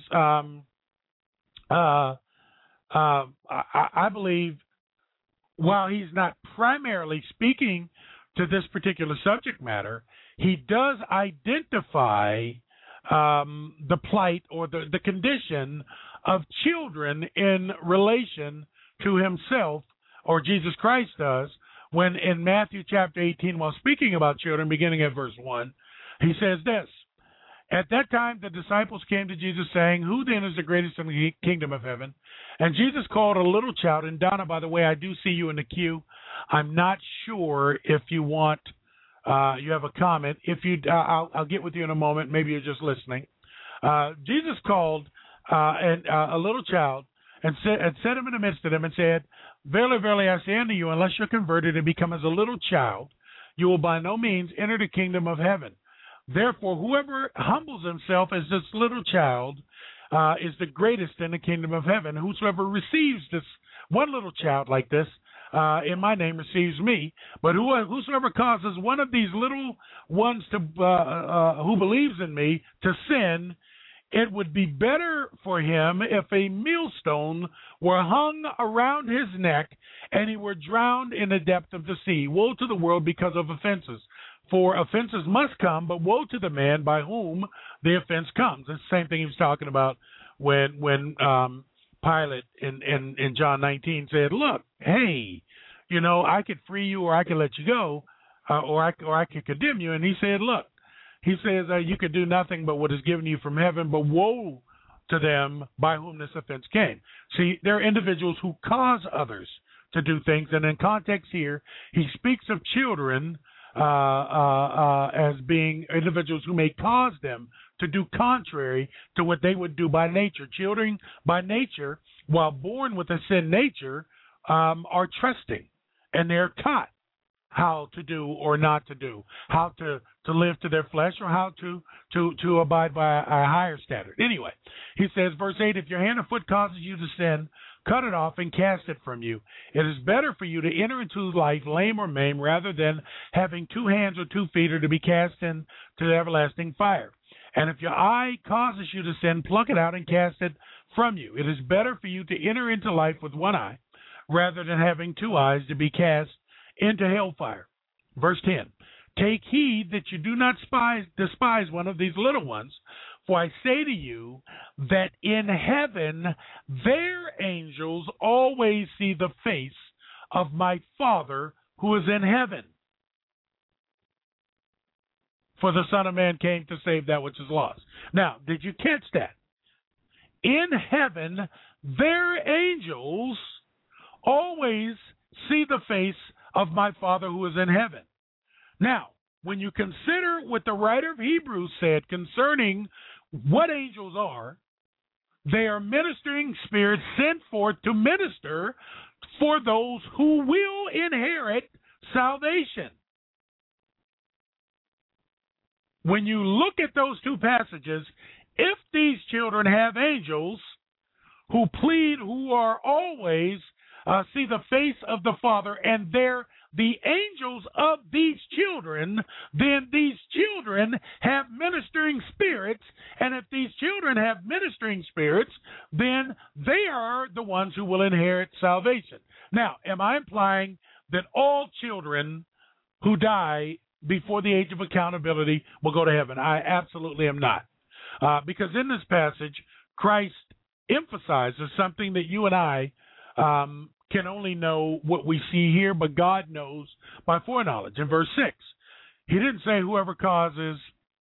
I believe, while he's not primarily speaking to this particular subject matter, he does identify the plight or the condition of children in relation to himself, or Jesus Christ does, when in Matthew chapter 18, while speaking about children, beginning at verse 1, he says this: "At that time the disciples came to Jesus, saying, 'Who then is the greatest in the kingdom of heaven?' And Jesus called a little child." And Donna, by the way, I do see you in the queue. I'm not sure if you want, you have a comment. If you, I'll get with you in a moment. Maybe you're just listening. Jesus called a little child and set him in the midst of them and said, "Verily, verily, I say unto you, unless you're converted and become as a little child, you will by no means enter the kingdom of heaven. Therefore, whoever humbles himself as this little child is the greatest in the kingdom of heaven. Whosoever receives this one little child like this in my name receives me. But whosoever causes one of these little ones to who believes in me to sin, it would be better for him if a millstone were hung around his neck and he were drowned in the depth of the sea. Woe to the world because of offenses. For offenses must come, but woe to the man by whom the offense comes." It's the same thing he was talking about when Pilate in John 19 said, "Look, hey, I could free you or I could let you go, or I could condemn you." And he said, "Look," he says, "you could do nothing but what is given you from heaven, but woe to them by whom this offense came. See, there are individuals who cause others to do things, and in context here, he speaks of children as being individuals who may cause them to do contrary to what they would do by nature. Children, by nature, while born with a sin nature, are trusting, and they're taught how to do or not to do, how to live to their flesh, or how to abide by a higher standard. Anyway, he says, verse 8, if your hand or foot causes you to sin, cut it off and cast it from you. It is better for you to enter into life lame or maimed rather than having 2 hands or 2 feet, or to be cast into the everlasting fire. And if your eye causes you to sin, pluck it out and cast it from you. It is better for you to enter into life with 1 eye rather than having 2 eyes, to be cast into hellfire. Verse 10, take heed that you do not despise one of these little ones, for I say to you that in heaven their angels always see the face of my Father who is in heaven. For the Son of Man came to save that which is lost. Now, did you catch that? In heaven, their angels always see the face of my Father who is in heaven. Now, when you consider what the writer of Hebrews said concerning what angels are, they are ministering spirits sent forth to minister for those who will inherit salvation. When you look at those 2 passages, if these children have angels who plead, who are always see the face of the Father, and they're the angels of these children, then these children have ministering spirits, and if these children have ministering spirits, then they are the ones who will inherit salvation. Now, am I implying that all children who die before the age of accountability will go to heaven? I absolutely am not. Because in this passage, Christ emphasizes something that you and I can only know what we see here, but God knows by foreknowledge. In verse 6, he didn't say whoever causes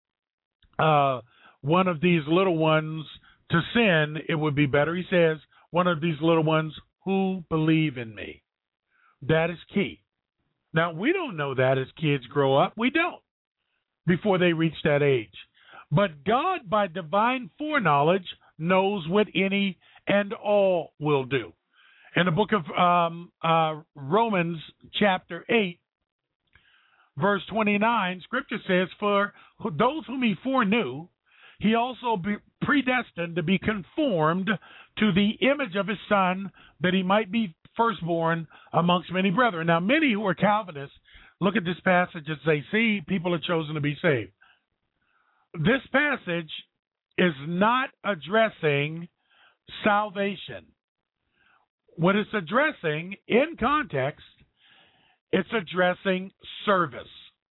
one of these little ones to sin, it would be better. He says one of these little ones who believe in me. That is key. Now, we don't know that as kids grow up. We don't before they reach that age. But God, by divine foreknowledge, knows what any and all will do. In the book of Romans chapter 8, verse 29, Scripture says, for those whom he foreknew, he also predestined to be conformed to the image of his Son, that he might be firstborn amongst many brethren. Now, many who are Calvinists look at this passage and say, see, people are chosen to be saved. This passage is not addressing salvation. What it's addressing, in context, it's addressing service.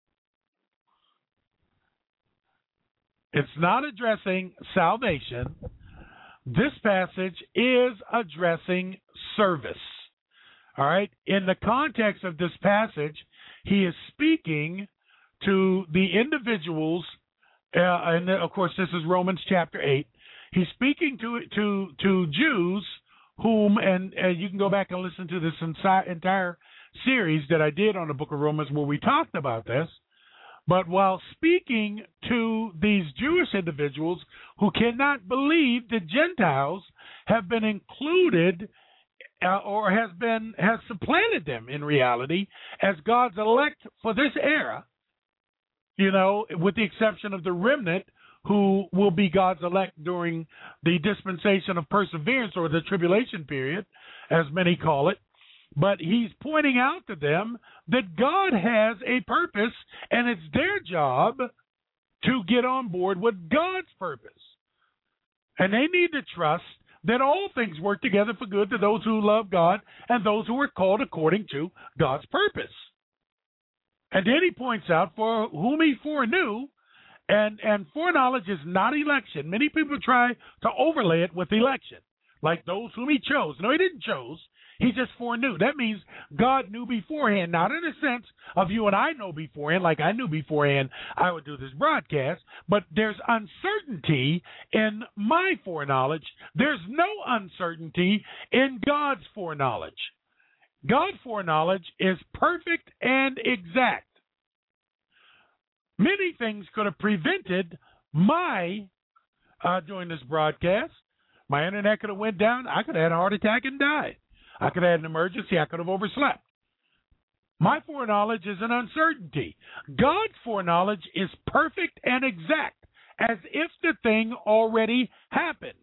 It's not addressing salvation. This passage is addressing service. All right? In the context of this passage, he is speaking to the individuals, and of course, this is Romans chapter 8. He's speaking to Jews whom, and you can go back and listen to this entire series that I did on the book of Romans where we talked about this. But while speaking to these Jewish individuals who cannot believe that Gentiles have been included or has supplanted them in reality as God's elect for this era, you know, with the exception of the remnant who will be God's elect during the dispensation of perseverance, or the tribulation period, as many call it. But he's pointing out to them that God has a purpose, and it's their job to get on board with God's purpose. And they need to trust that all things work together for good to those who love God and those who are called according to God's purpose. And then he points out, for whom he foreknew, and foreknowledge is not election. Many people try to overlay it with election, like those whom he chose. No, he didn't chose. He just foreknew. That means God knew beforehand, not in the sense of you and I know beforehand, like I knew beforehand I would do this broadcast, but there's uncertainty in my foreknowledge. There's no uncertainty in God's foreknowledge. God's foreknowledge is perfect and exact. Many things could have prevented my doing this broadcast. My internet could have went down. I could have had a heart attack and died. I could have had an emergency. I could have overslept. My foreknowledge is an uncertainty. God's foreknowledge is perfect and exact, as if the thing already happened.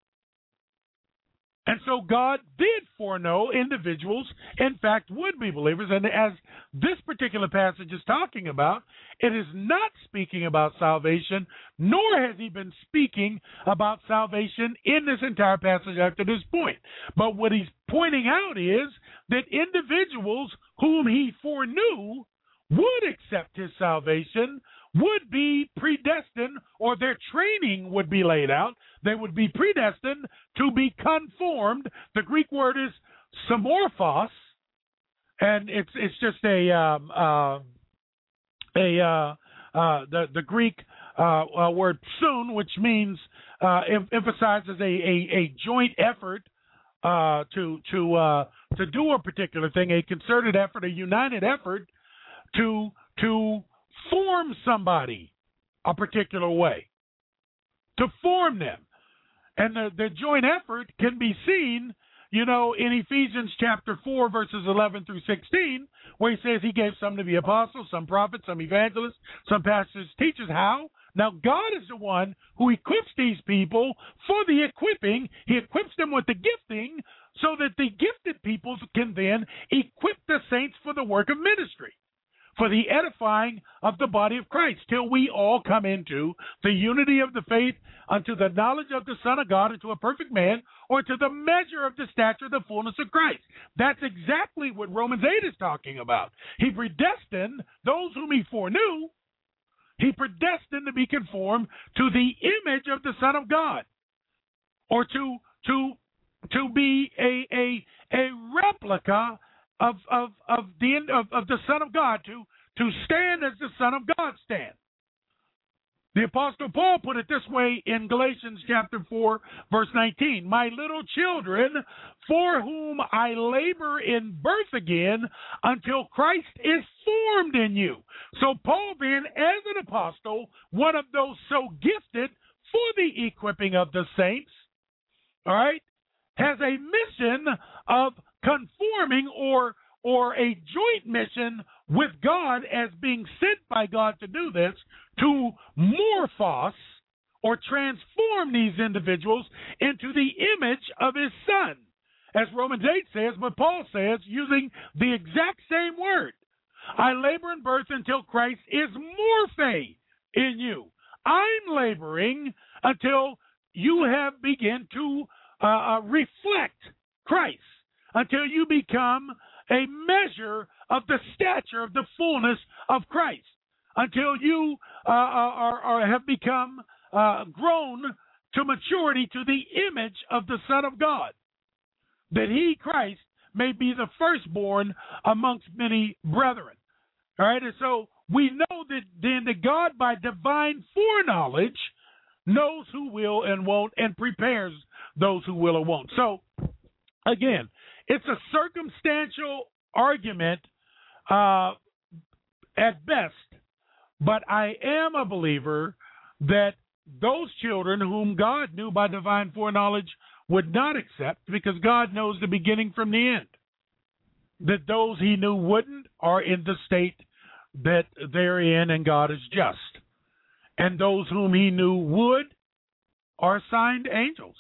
And so God did foreknow individuals, in fact, would be believers. And as this particular passage is talking about, it is not speaking about salvation, nor has he been speaking about salvation in this entire passage up to this point. But what he's pointing out is that individuals whom he foreknew would accept his salvation, would be predestined, or their training would be laid out. They would be predestined to be conformed. The Greek word is samorphos, and it's just the Greek word psoon, which means emphasizes a joint effort to do a particular thing, a concerted effort, a united effort to form somebody a particular way, to form them. And the joint effort can be seen, in Ephesians chapter 4, verses 11 through 16, where he says he gave some to be apostles, some prophets, some evangelists, some pastors, teachers. How? Now, God is the one who equips these people for the equipping. He equips them with the gifting so that the gifted people can then equip the saints for the work of ministry, for the edifying of the body of Christ, till we all come into the unity of the faith, unto the knowledge of the Son of God, into a perfect man, or to the measure of the stature of the fullness of Christ. That's exactly what Romans 8 is talking about. He predestined those whom he foreknew. He predestined to be conformed to the image of the Son of God, or to be a replica of the Son of God, to stand as the Son of God stands. The Apostle Paul put it this way in Galatians chapter 4, verse 19. My little children, for whom I labor in birth again until Christ is formed in you. So Paul then, as an apostle, one of those so gifted for the equipping of the saints, all right, has a mission of conforming or a joint mission with God, as being sent by God to do this, to morphos, or transform these individuals into the image of his Son. As Romans 8 says, but Paul says, using the exact same word, I labor in birth until Christ is morphe in you. I'm laboring until you have begun to reflect Christ, until you become a measure of the stature of the fullness of Christ, until you have become grown to maturity, to the image of the Son of God, that he, Christ, may be the firstborn amongst many brethren. All right, and so we know that then that God, by divine foreknowledge, knows who will and won't, and prepares those who will or won't. So, again, it's a circumstantial argument at best, but I am a believer that those children whom God knew by divine foreknowledge would not accept, because God knows the beginning from the end, that those he knew wouldn't are in the state that they're in, and God is just. And those whom he knew would are assigned angels.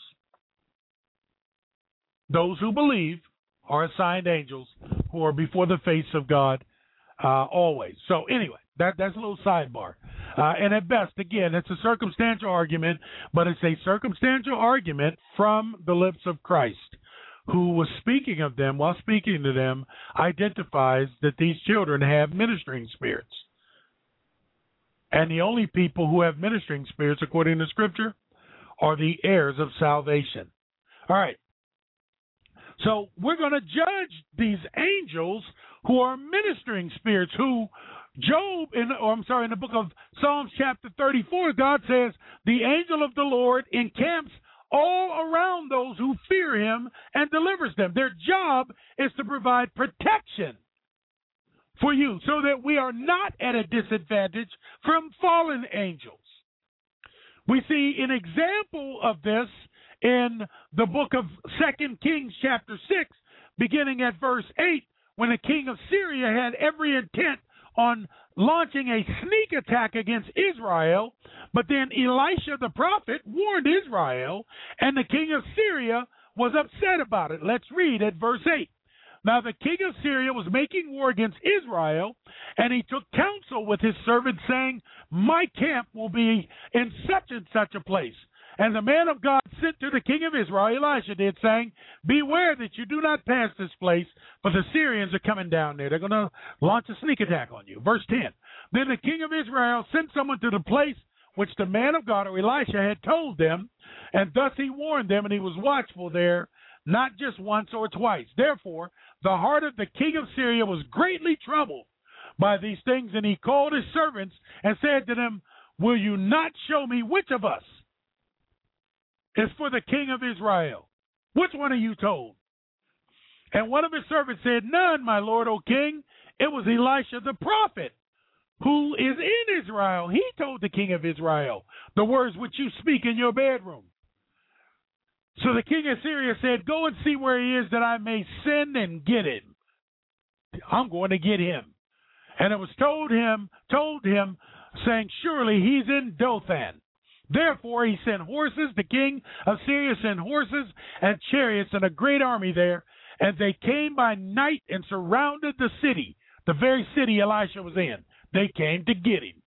Those who believe are assigned angels who are before the face of God always. So anyway, that's a little sidebar. And at best, again, it's a circumstantial argument, but it's a circumstantial argument from the lips of Christ, who was speaking of them, while speaking to them, identifies that these children have ministering spirits. And the only people who have ministering spirits, according to Scripture, are the heirs of salvation. All right. So we're going to judge these angels who are ministering spirits, who in the book of Psalms chapter 34, God says, the angel of the Lord encamps all around those who fear him and delivers them. Their job is to provide protection for you so that we are not at a disadvantage from fallen angels. We see an example of this in the book of 2 Kings chapter 6, beginning at verse 8, when the king of Syria had every intent on launching a sneak attack against Israel, but then Elisha the prophet warned Israel, and the king of Syria was upset about it. Let's read at verse 8. Now the king of Syria was making war against Israel, and he took counsel with his servants, saying, my camp will be in such and such a place. And the man of God sent to the king of Israel, Elisha did, saying, beware that you do not pass this place, for the Syrians are coming down there. They're going to launch a sneak attack on you. Verse 10. Then the king of Israel sent someone to the place which the man of God, or Elisha, had told them, and thus he warned them, and he was watchful there, not just once or twice. Therefore, the heart of the king of Syria was greatly troubled by these things, and he called his servants and said to them, will you not show me which of us is for the king of Israel? Which one are you told? And one of his servants said, none, my lord, O king. It was Elisha the prophet, who is in Israel. He told the king of Israel the words which you speak in your bedroom. So the king of Syria said, go and see where he is, that I may send and get him. I'm going to get him. And it was told him, saying, surely he's in Dothan. Therefore he sent horses. The king of Syria sent horses and chariots and a great army there. And they came by night and surrounded the city, the very city Elisha was in. They came to get him.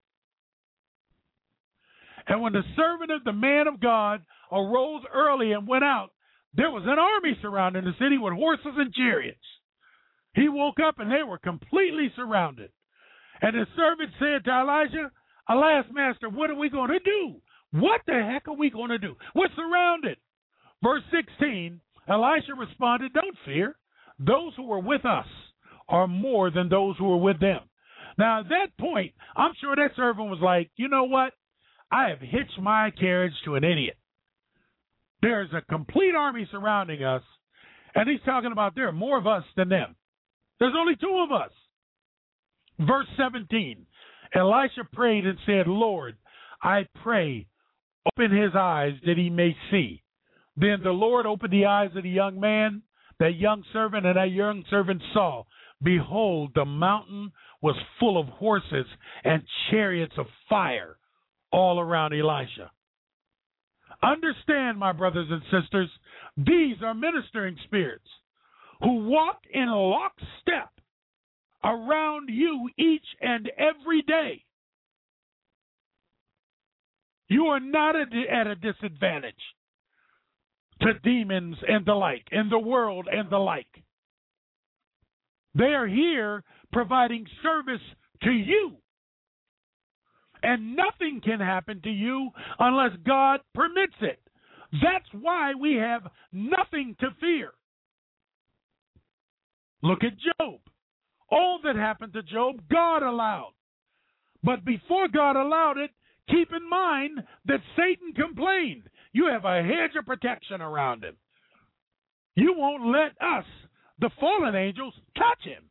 And when the servant of the man of God arose early and went out, there was an army surrounding the city with horses and chariots. He woke up and they were completely surrounded. And the servant said to Elisha, alas, master, what are we going to do? What the heck are we going to do? We're surrounded. Verse 16, Elisha responded, don't fear. Those who are with us are more than those who are with them. Now, at that point, I'm sure that servant was like, you know what? I have hitched my carriage to an idiot. There's a complete army surrounding us, and he's talking about there are more of us than them. There's only two of us. Verse 17, Elisha prayed and said, Lord, I pray, open his eyes that he may see. Then the Lord opened the eyes of the young man, that young servant, and that young servant saw. Behold, the mountain was full of horses and chariots of fire all around Elisha. Understand, my brothers and sisters, these are ministering spirits who walk in lockstep around you each and every day. You are not at a disadvantage to demons and the like, and the world and the like. They are here providing service to you. And nothing can happen to you unless God permits it. That's why we have nothing to fear. Look at Job. All that happened to Job, God allowed. But before God allowed it, keep in mind that Satan complained. You have a hedge of protection around him. You won't let us, the fallen angels, touch him.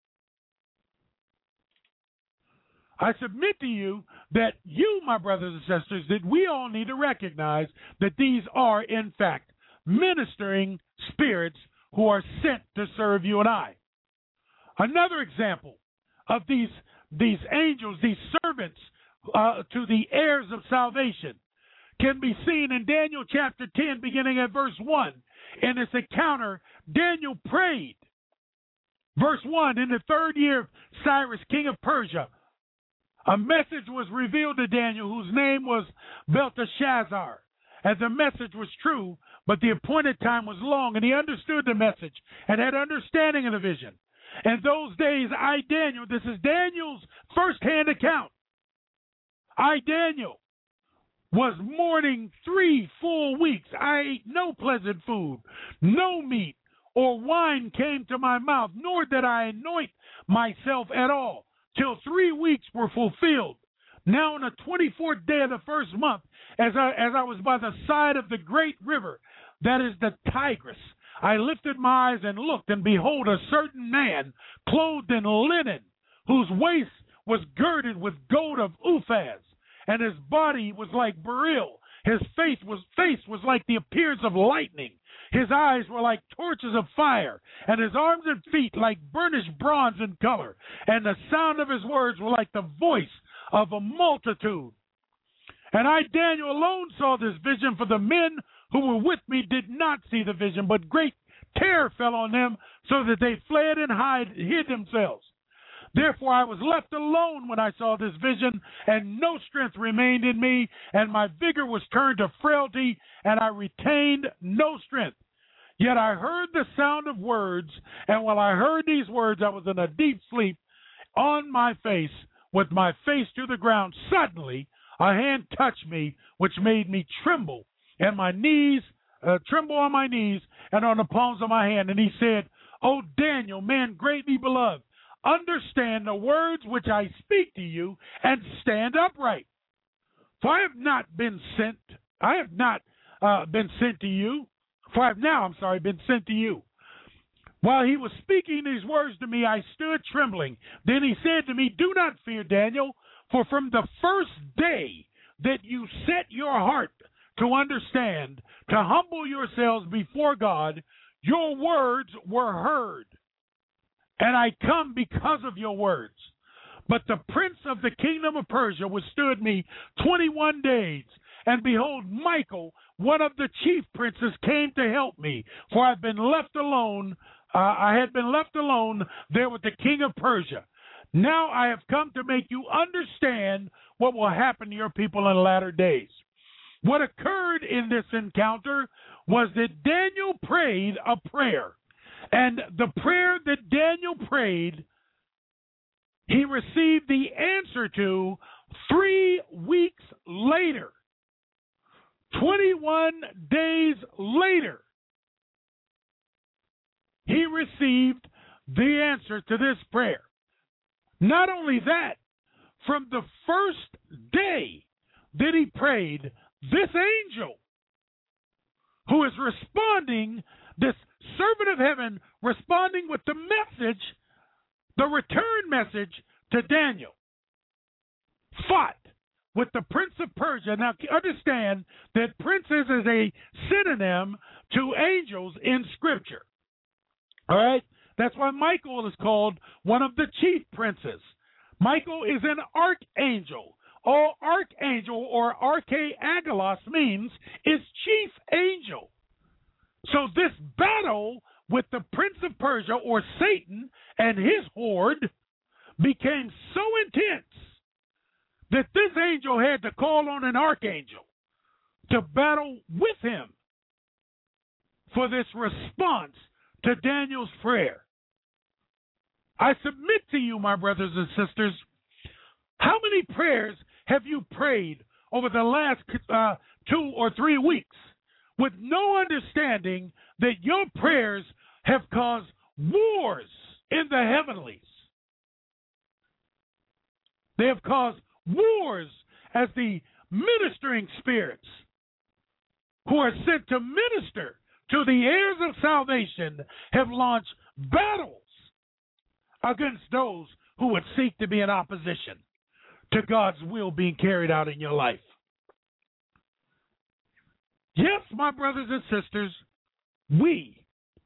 I submit to you that you, my brothers and sisters, that we all need to recognize that these are, in fact, ministering spirits who are sent to serve you and I. Another example of these angels, these servants to the heirs of salvation, can be seen in Daniel chapter 10, beginning at verse 1. In this encounter, Daniel prayed. Verse 1, in the third year of Cyrus, king of Persia, a message was revealed to Daniel whose name was Belteshazzar. And the message was true, but the appointed time was long, and he understood the message and had understanding of the vision. In those days, I, Daniel, this is Daniel's first-hand account. I, Daniel, was mourning 3 full weeks. I ate no pleasant food, no meat, or wine came to my mouth, nor did I anoint myself at all, till 3 weeks were fulfilled. Now on the 24th day of the first month, as I was by the side of the great river, that is the Tigris, I lifted my eyes and looked, and behold, a certain man clothed in linen, whose waist was girded with gold of Uphaz, and his body was like beryl. His face was like the appearance of lightning. His eyes were like torches of fire, and his arms and feet like burnished bronze in color. And the sound of his words were like the voice of a multitude. And I, Daniel, alone saw this vision, for the men who were with me did not see the vision, but great terror fell on them, so that they fled and hid themselves. Therefore I was left alone when I saw this vision, and no strength remained in me, and my vigor was turned to frailty, and I retained no strength. Yet I heard the sound of words, and while I heard these words, I was in a deep sleep on my face, with my face to the ground. Suddenly a hand touched me, which made me tremble, and my knees tremble on my knees and on the palms of my hand. And he said, O Daniel, man greatly beloved, understand the words which I speak to you, and stand upright. For I have not been sent. I have not been sent to you. For I have now, been sent to you. While he was speaking these words to me, I stood trembling. Then he said to me, do not fear, Daniel, for from the first day that you set your heart to understand, to humble yourselves before God, your words were heard. And I come because of your words. But the prince of the kingdom of Persia withstood me 21 days. And behold, Michael, one of the chief princes, came to help me. For I had been left alone. I had been left alone there with the king of Persia. Now I have come to make you understand what will happen to your people in latter days. What occurred in this encounter was that Daniel prayed a prayer. And the prayer that Daniel prayed, he received the answer to 3 weeks later. 21 days later, he received the answer to this prayer. Not only that, from the first day that he prayed, this angel who is responding, this servant of heaven responding with the message, the return message to Daniel, fought with the prince of Persia. Now understand that princes is a synonym to angels in Scripture. All right? That's why Michael is called one of the chief princes. Michael is an archangel. All archangel or archeangelos means is chief angel. So this battle with the prince of Persia, or Satan, and his horde became so intense that this angel had to call on an archangel to battle with him for this response to Daniel's prayer. I submit to you, my brothers and sisters, how many prayers have you prayed over the last 2 or 3 weeks with no understanding that your prayers have caused wars in the heavenlies? They have caused wars as the ministering spirits who are sent to minister to the heirs of salvation have launched battles against those who would seek to be in opposition to God's will being carried out in your life. Yes, my brothers and sisters, we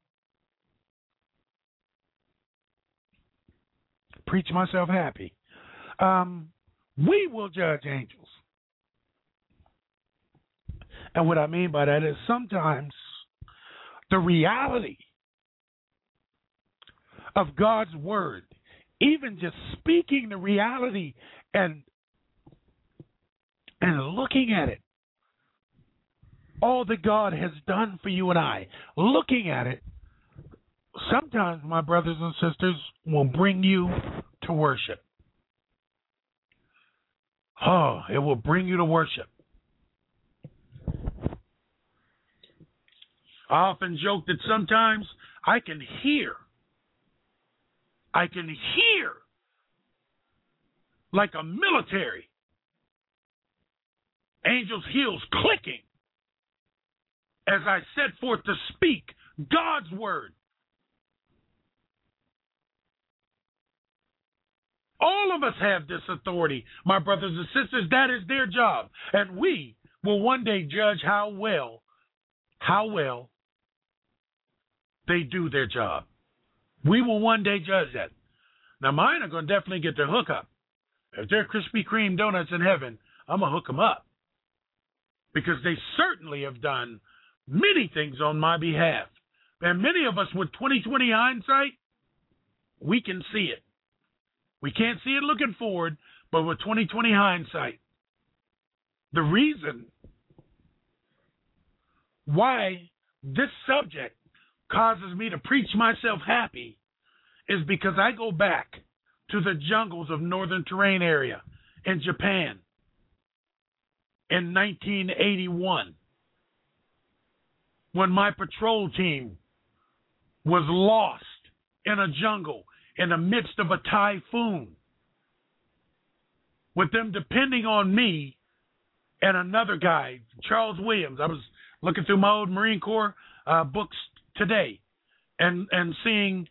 preach myself happy. We will judge angels. And what I mean by that is sometimes the reality of God's word, even just speaking the reality and looking at it, all that God has done for you and I, looking at it, sometimes, my brothers and sisters, will bring you to worship. Oh, it will bring you to worship. I often joke that sometimes I can hear like a military angels' heels clicking as I set forth to speak God's word. All of us have this authority, my brothers and sisters. That is their job. And we will one day judge how well they do their job. We will one day judge that. Now, mine are going to definitely get their hookup. If they're Krispy Kreme donuts in heaven, I'm going to hook them up. Because they certainly have done many things on my behalf. And many of us with 20/20 hindsight, we can see it. We can't see it looking forward, but with 20/20 hindsight, the reason why this subject causes me to preach myself happy is because I go back to the jungles of Northern Terrain area in Japan in 1981 when my patrol team was lost in a jungle in the midst of a typhoon, with them depending on me and another guy, Charles Williams. I was looking through my old Marine Corps books today and seeing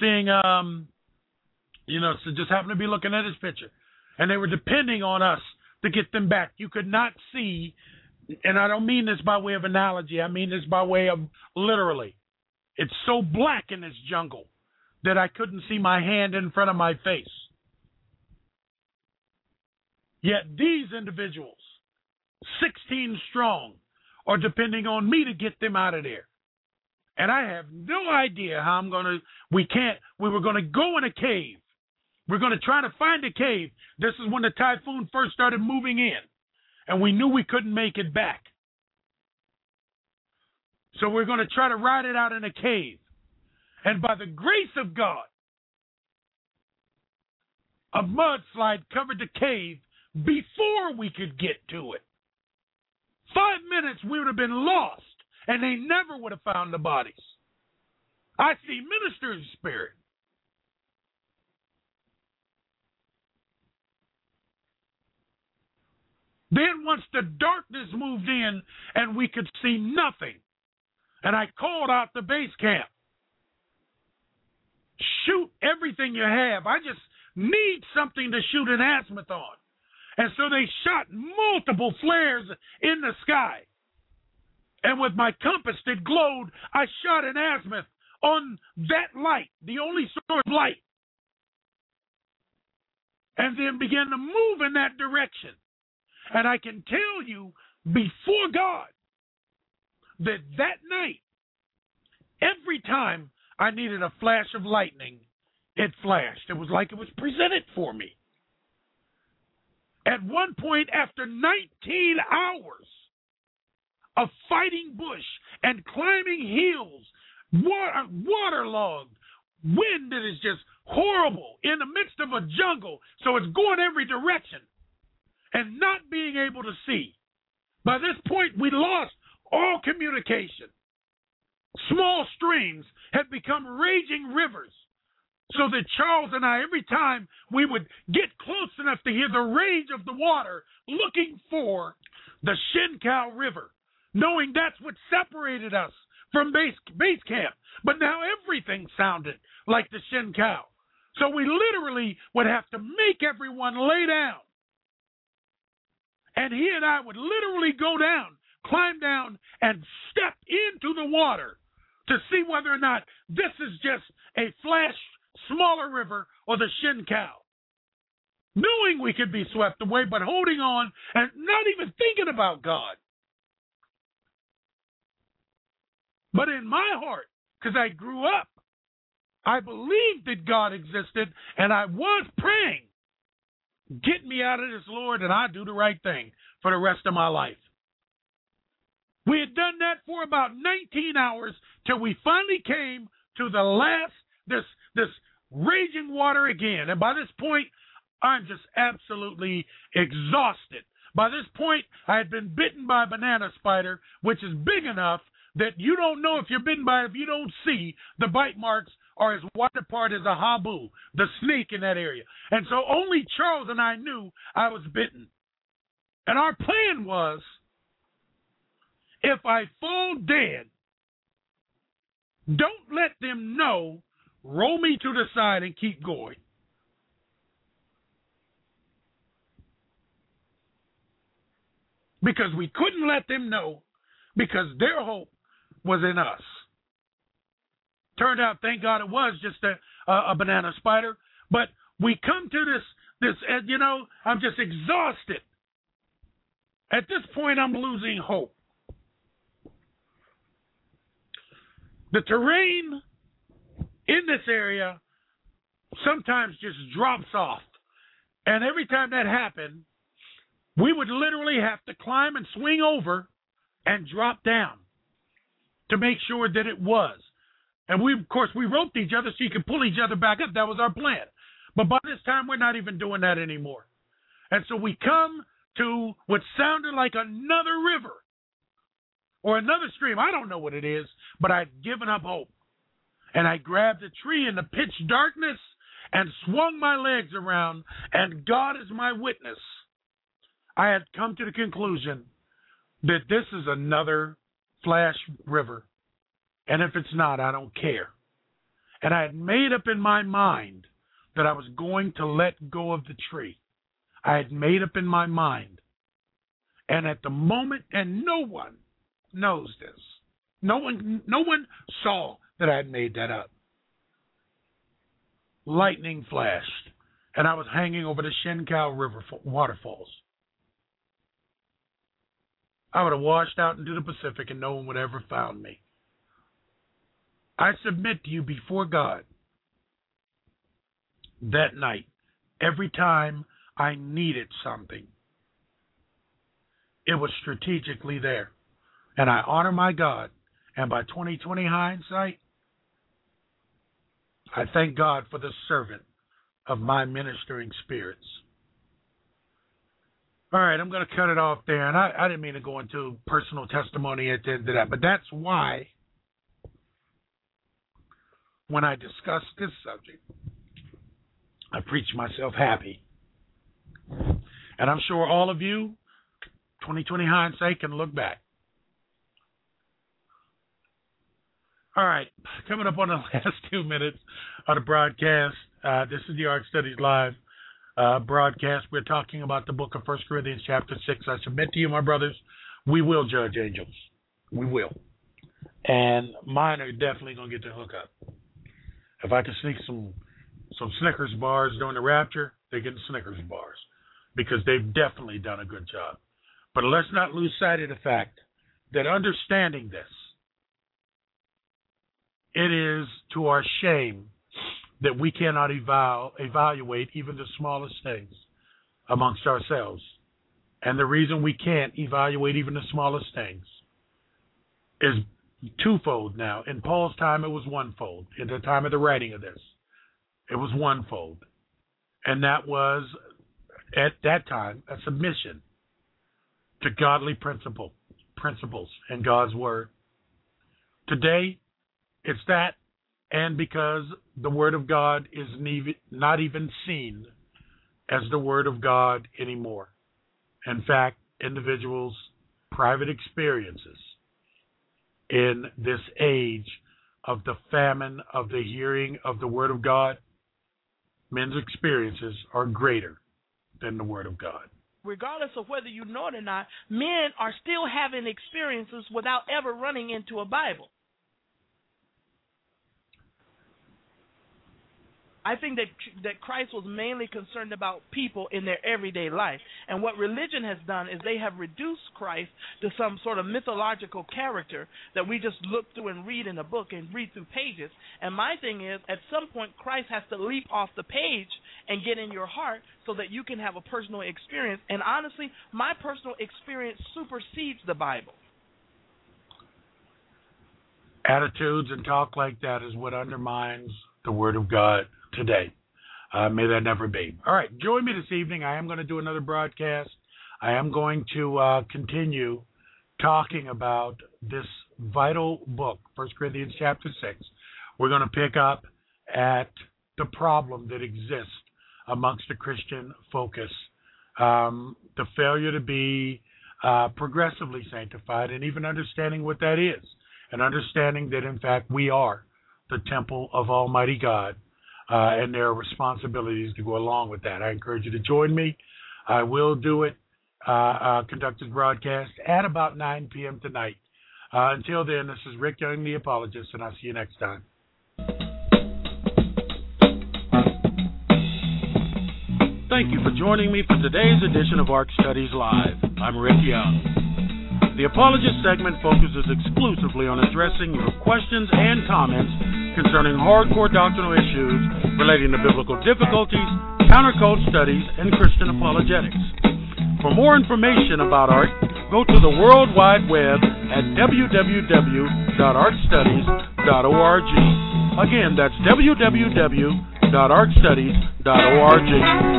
so just happened to be looking at his picture. And they were depending on us to get them back. You could not see, and I don't mean this by way of analogy, I mean this by way of literally. It's so black in this jungle that I couldn't see my hand in front of my face. Yet these individuals, 16 strong, are depending on me to get them out of there. And I have no idea how we were going to go in a cave. We're going to try to find a cave. This is when the typhoon first started moving in, and we knew we couldn't make it back. So we're going to try to ride it out in a cave. And by the grace of God, a mudslide covered the cave before we could get to it. 5 minutes, we would have been lost, and they never would have found the bodies. I see ministers' spirit. Then once the darkness moved in and we could see nothing, and I called out the base camp, shoot everything you have. I just need something to shoot an azimuth on. And so they shot multiple flares in the sky. And with my compass that glowed, I shot an azimuth on that light, the only source of light. And then began to move in that direction. And I can tell you before God that night, every time I needed a flash of lightning, it flashed. It was like it was presented for me. At one point, after 19 hours of fighting bush and climbing hills, waterlogged, wind that is just horrible in the midst of a jungle, so it's going every direction, and not being able to see. By this point, we lost all communication. Small streams had become raging rivers, so that Charles and I, every time we would get close enough to hear the rage of the water, looking for the Shinkow River, knowing that's what separated us from base camp. But now everything sounded like the Shinkow. So we literally would have to make everyone lay down. And he and I would literally go down, climb down, and step into the water to see whether or not this is just a flash smaller river or the Shinkow. Knowing we could be swept away, but holding on and not even thinking about God. But in my heart, because I grew up, I believed that God existed, and I was praying, get me out of this, Lord, and I'll do the right thing for the rest of my life. We had done that for about 19 hours till we finally came to the last, this raging water again. And by this point, I'm just absolutely exhausted. By this point, I had been bitten by a banana spider, which is big enough that you don't know if you're bitten by it if you don't see the bite marks are as wide apart as a habu, the snake in that area. And so only Charles and I knew I was bitten. And our plan was, if I fall dead, don't let them know, roll me to the side and keep going. Because we couldn't let them know, because their hope was in us. Turned out, thank God, it was just a banana spider. But we come to this, I'm just exhausted. At this point, I'm losing hope. The terrain in this area sometimes just drops off. And every time that happened, we would literally have to climb and swing over and drop down to make sure that it was. And we roped each other so you could pull each other back up. That was our plan. But by this time, we're not even doing that anymore. And so we come to what sounded like another river or another stream. I don't know what it is, but I'd given up hope. And I grabbed a tree in the pitch darkness and swung my legs around, and God is my witness. I had come to the conclusion that this is another flash river. And if it's not, I don't care. And I had made up in my mind that I was going to let go of the tree. I had made up in my mind. And at the moment, and no one knows this. No one saw that I had made that up. Lightning flashed, and I was hanging over the Shinkow River waterfalls. I would have washed out into the Pacific and no one would ever found me. I submit to you before God that night, every time I needed something, it was strategically there. And I honor my God. And by 2020 hindsight, I thank God for the servant of my ministering spirits. All right, I'm going to cut it off there. And I didn't mean to go into personal testimony at the end of that, but that's why when I discuss this subject, I preach myself happy. And I'm sure all of you, 2020 hindsight, can look back. All right, coming up on the last 2 minutes of the broadcast, this is the Ark Studies Live broadcast. We're talking about the book of 1 Corinthians chapter 6. I submit to you, my brothers, we will judge angels. We will. And mine are definitely going to get the hookup. If I can sneak some Snickers bars during the rapture, they're getting Snickers bars because they've definitely done a good job. But let's not lose sight of the fact that understanding this, it is to our shame that we cannot evaluate even the smallest things amongst ourselves. And the reason we can't evaluate even the smallest things is twofold now. In Paul's time, it was onefold. In the time of the writing of this, it was onefold. And that was, at that time, a submission to godly principles and God's word. Today, it's that, and because the Word of God is not even seen as the Word of God anymore. In fact, individuals' private experiences in this age of the famine of the hearing of the Word of God, men's experiences are greater than the Word of God. Regardless of whether you know it or not, men are still having experiences without ever running into a Bible. I think that Christ was mainly concerned about people in their everyday life. And what religion has done is they have reduced Christ to some sort of mythological character that we just look through and read in a book and read through pages. And my thing is, at some point, Christ has to leap off the page and get in your heart so that you can have a personal experience. And honestly, my personal experience supersedes the Bible. Attitudes and talk like that is what undermines the Word of God today. May that never be. All right, join me this evening. I am going to do another broadcast. I am going to continue talking about this vital book, 1 Corinthians chapter 6, we're going to pick up at the problem that exists amongst the Christian focus, the failure to be progressively sanctified, and even understanding what that is, and understanding that, in fact, we are the temple of Almighty God, and there are responsibilities to go along with that. I encourage you to join me. I will do it, conduct this broadcast at about 9 p.m. tonight. Until then, this is Rick Young, the Apologist, and I'll see you next time. Thank you for joining me for today's edition of ARC Studies Live. I'm Rick Young. The Apologist segment focuses exclusively on addressing your questions and comments concerning hardcore doctrinal issues relating to biblical difficulties, countercult studies, and Christian apologetics. For more information about ARC, go to the World Wide Web at www.arcstudies.org. Again, that's www.arcstudies.org.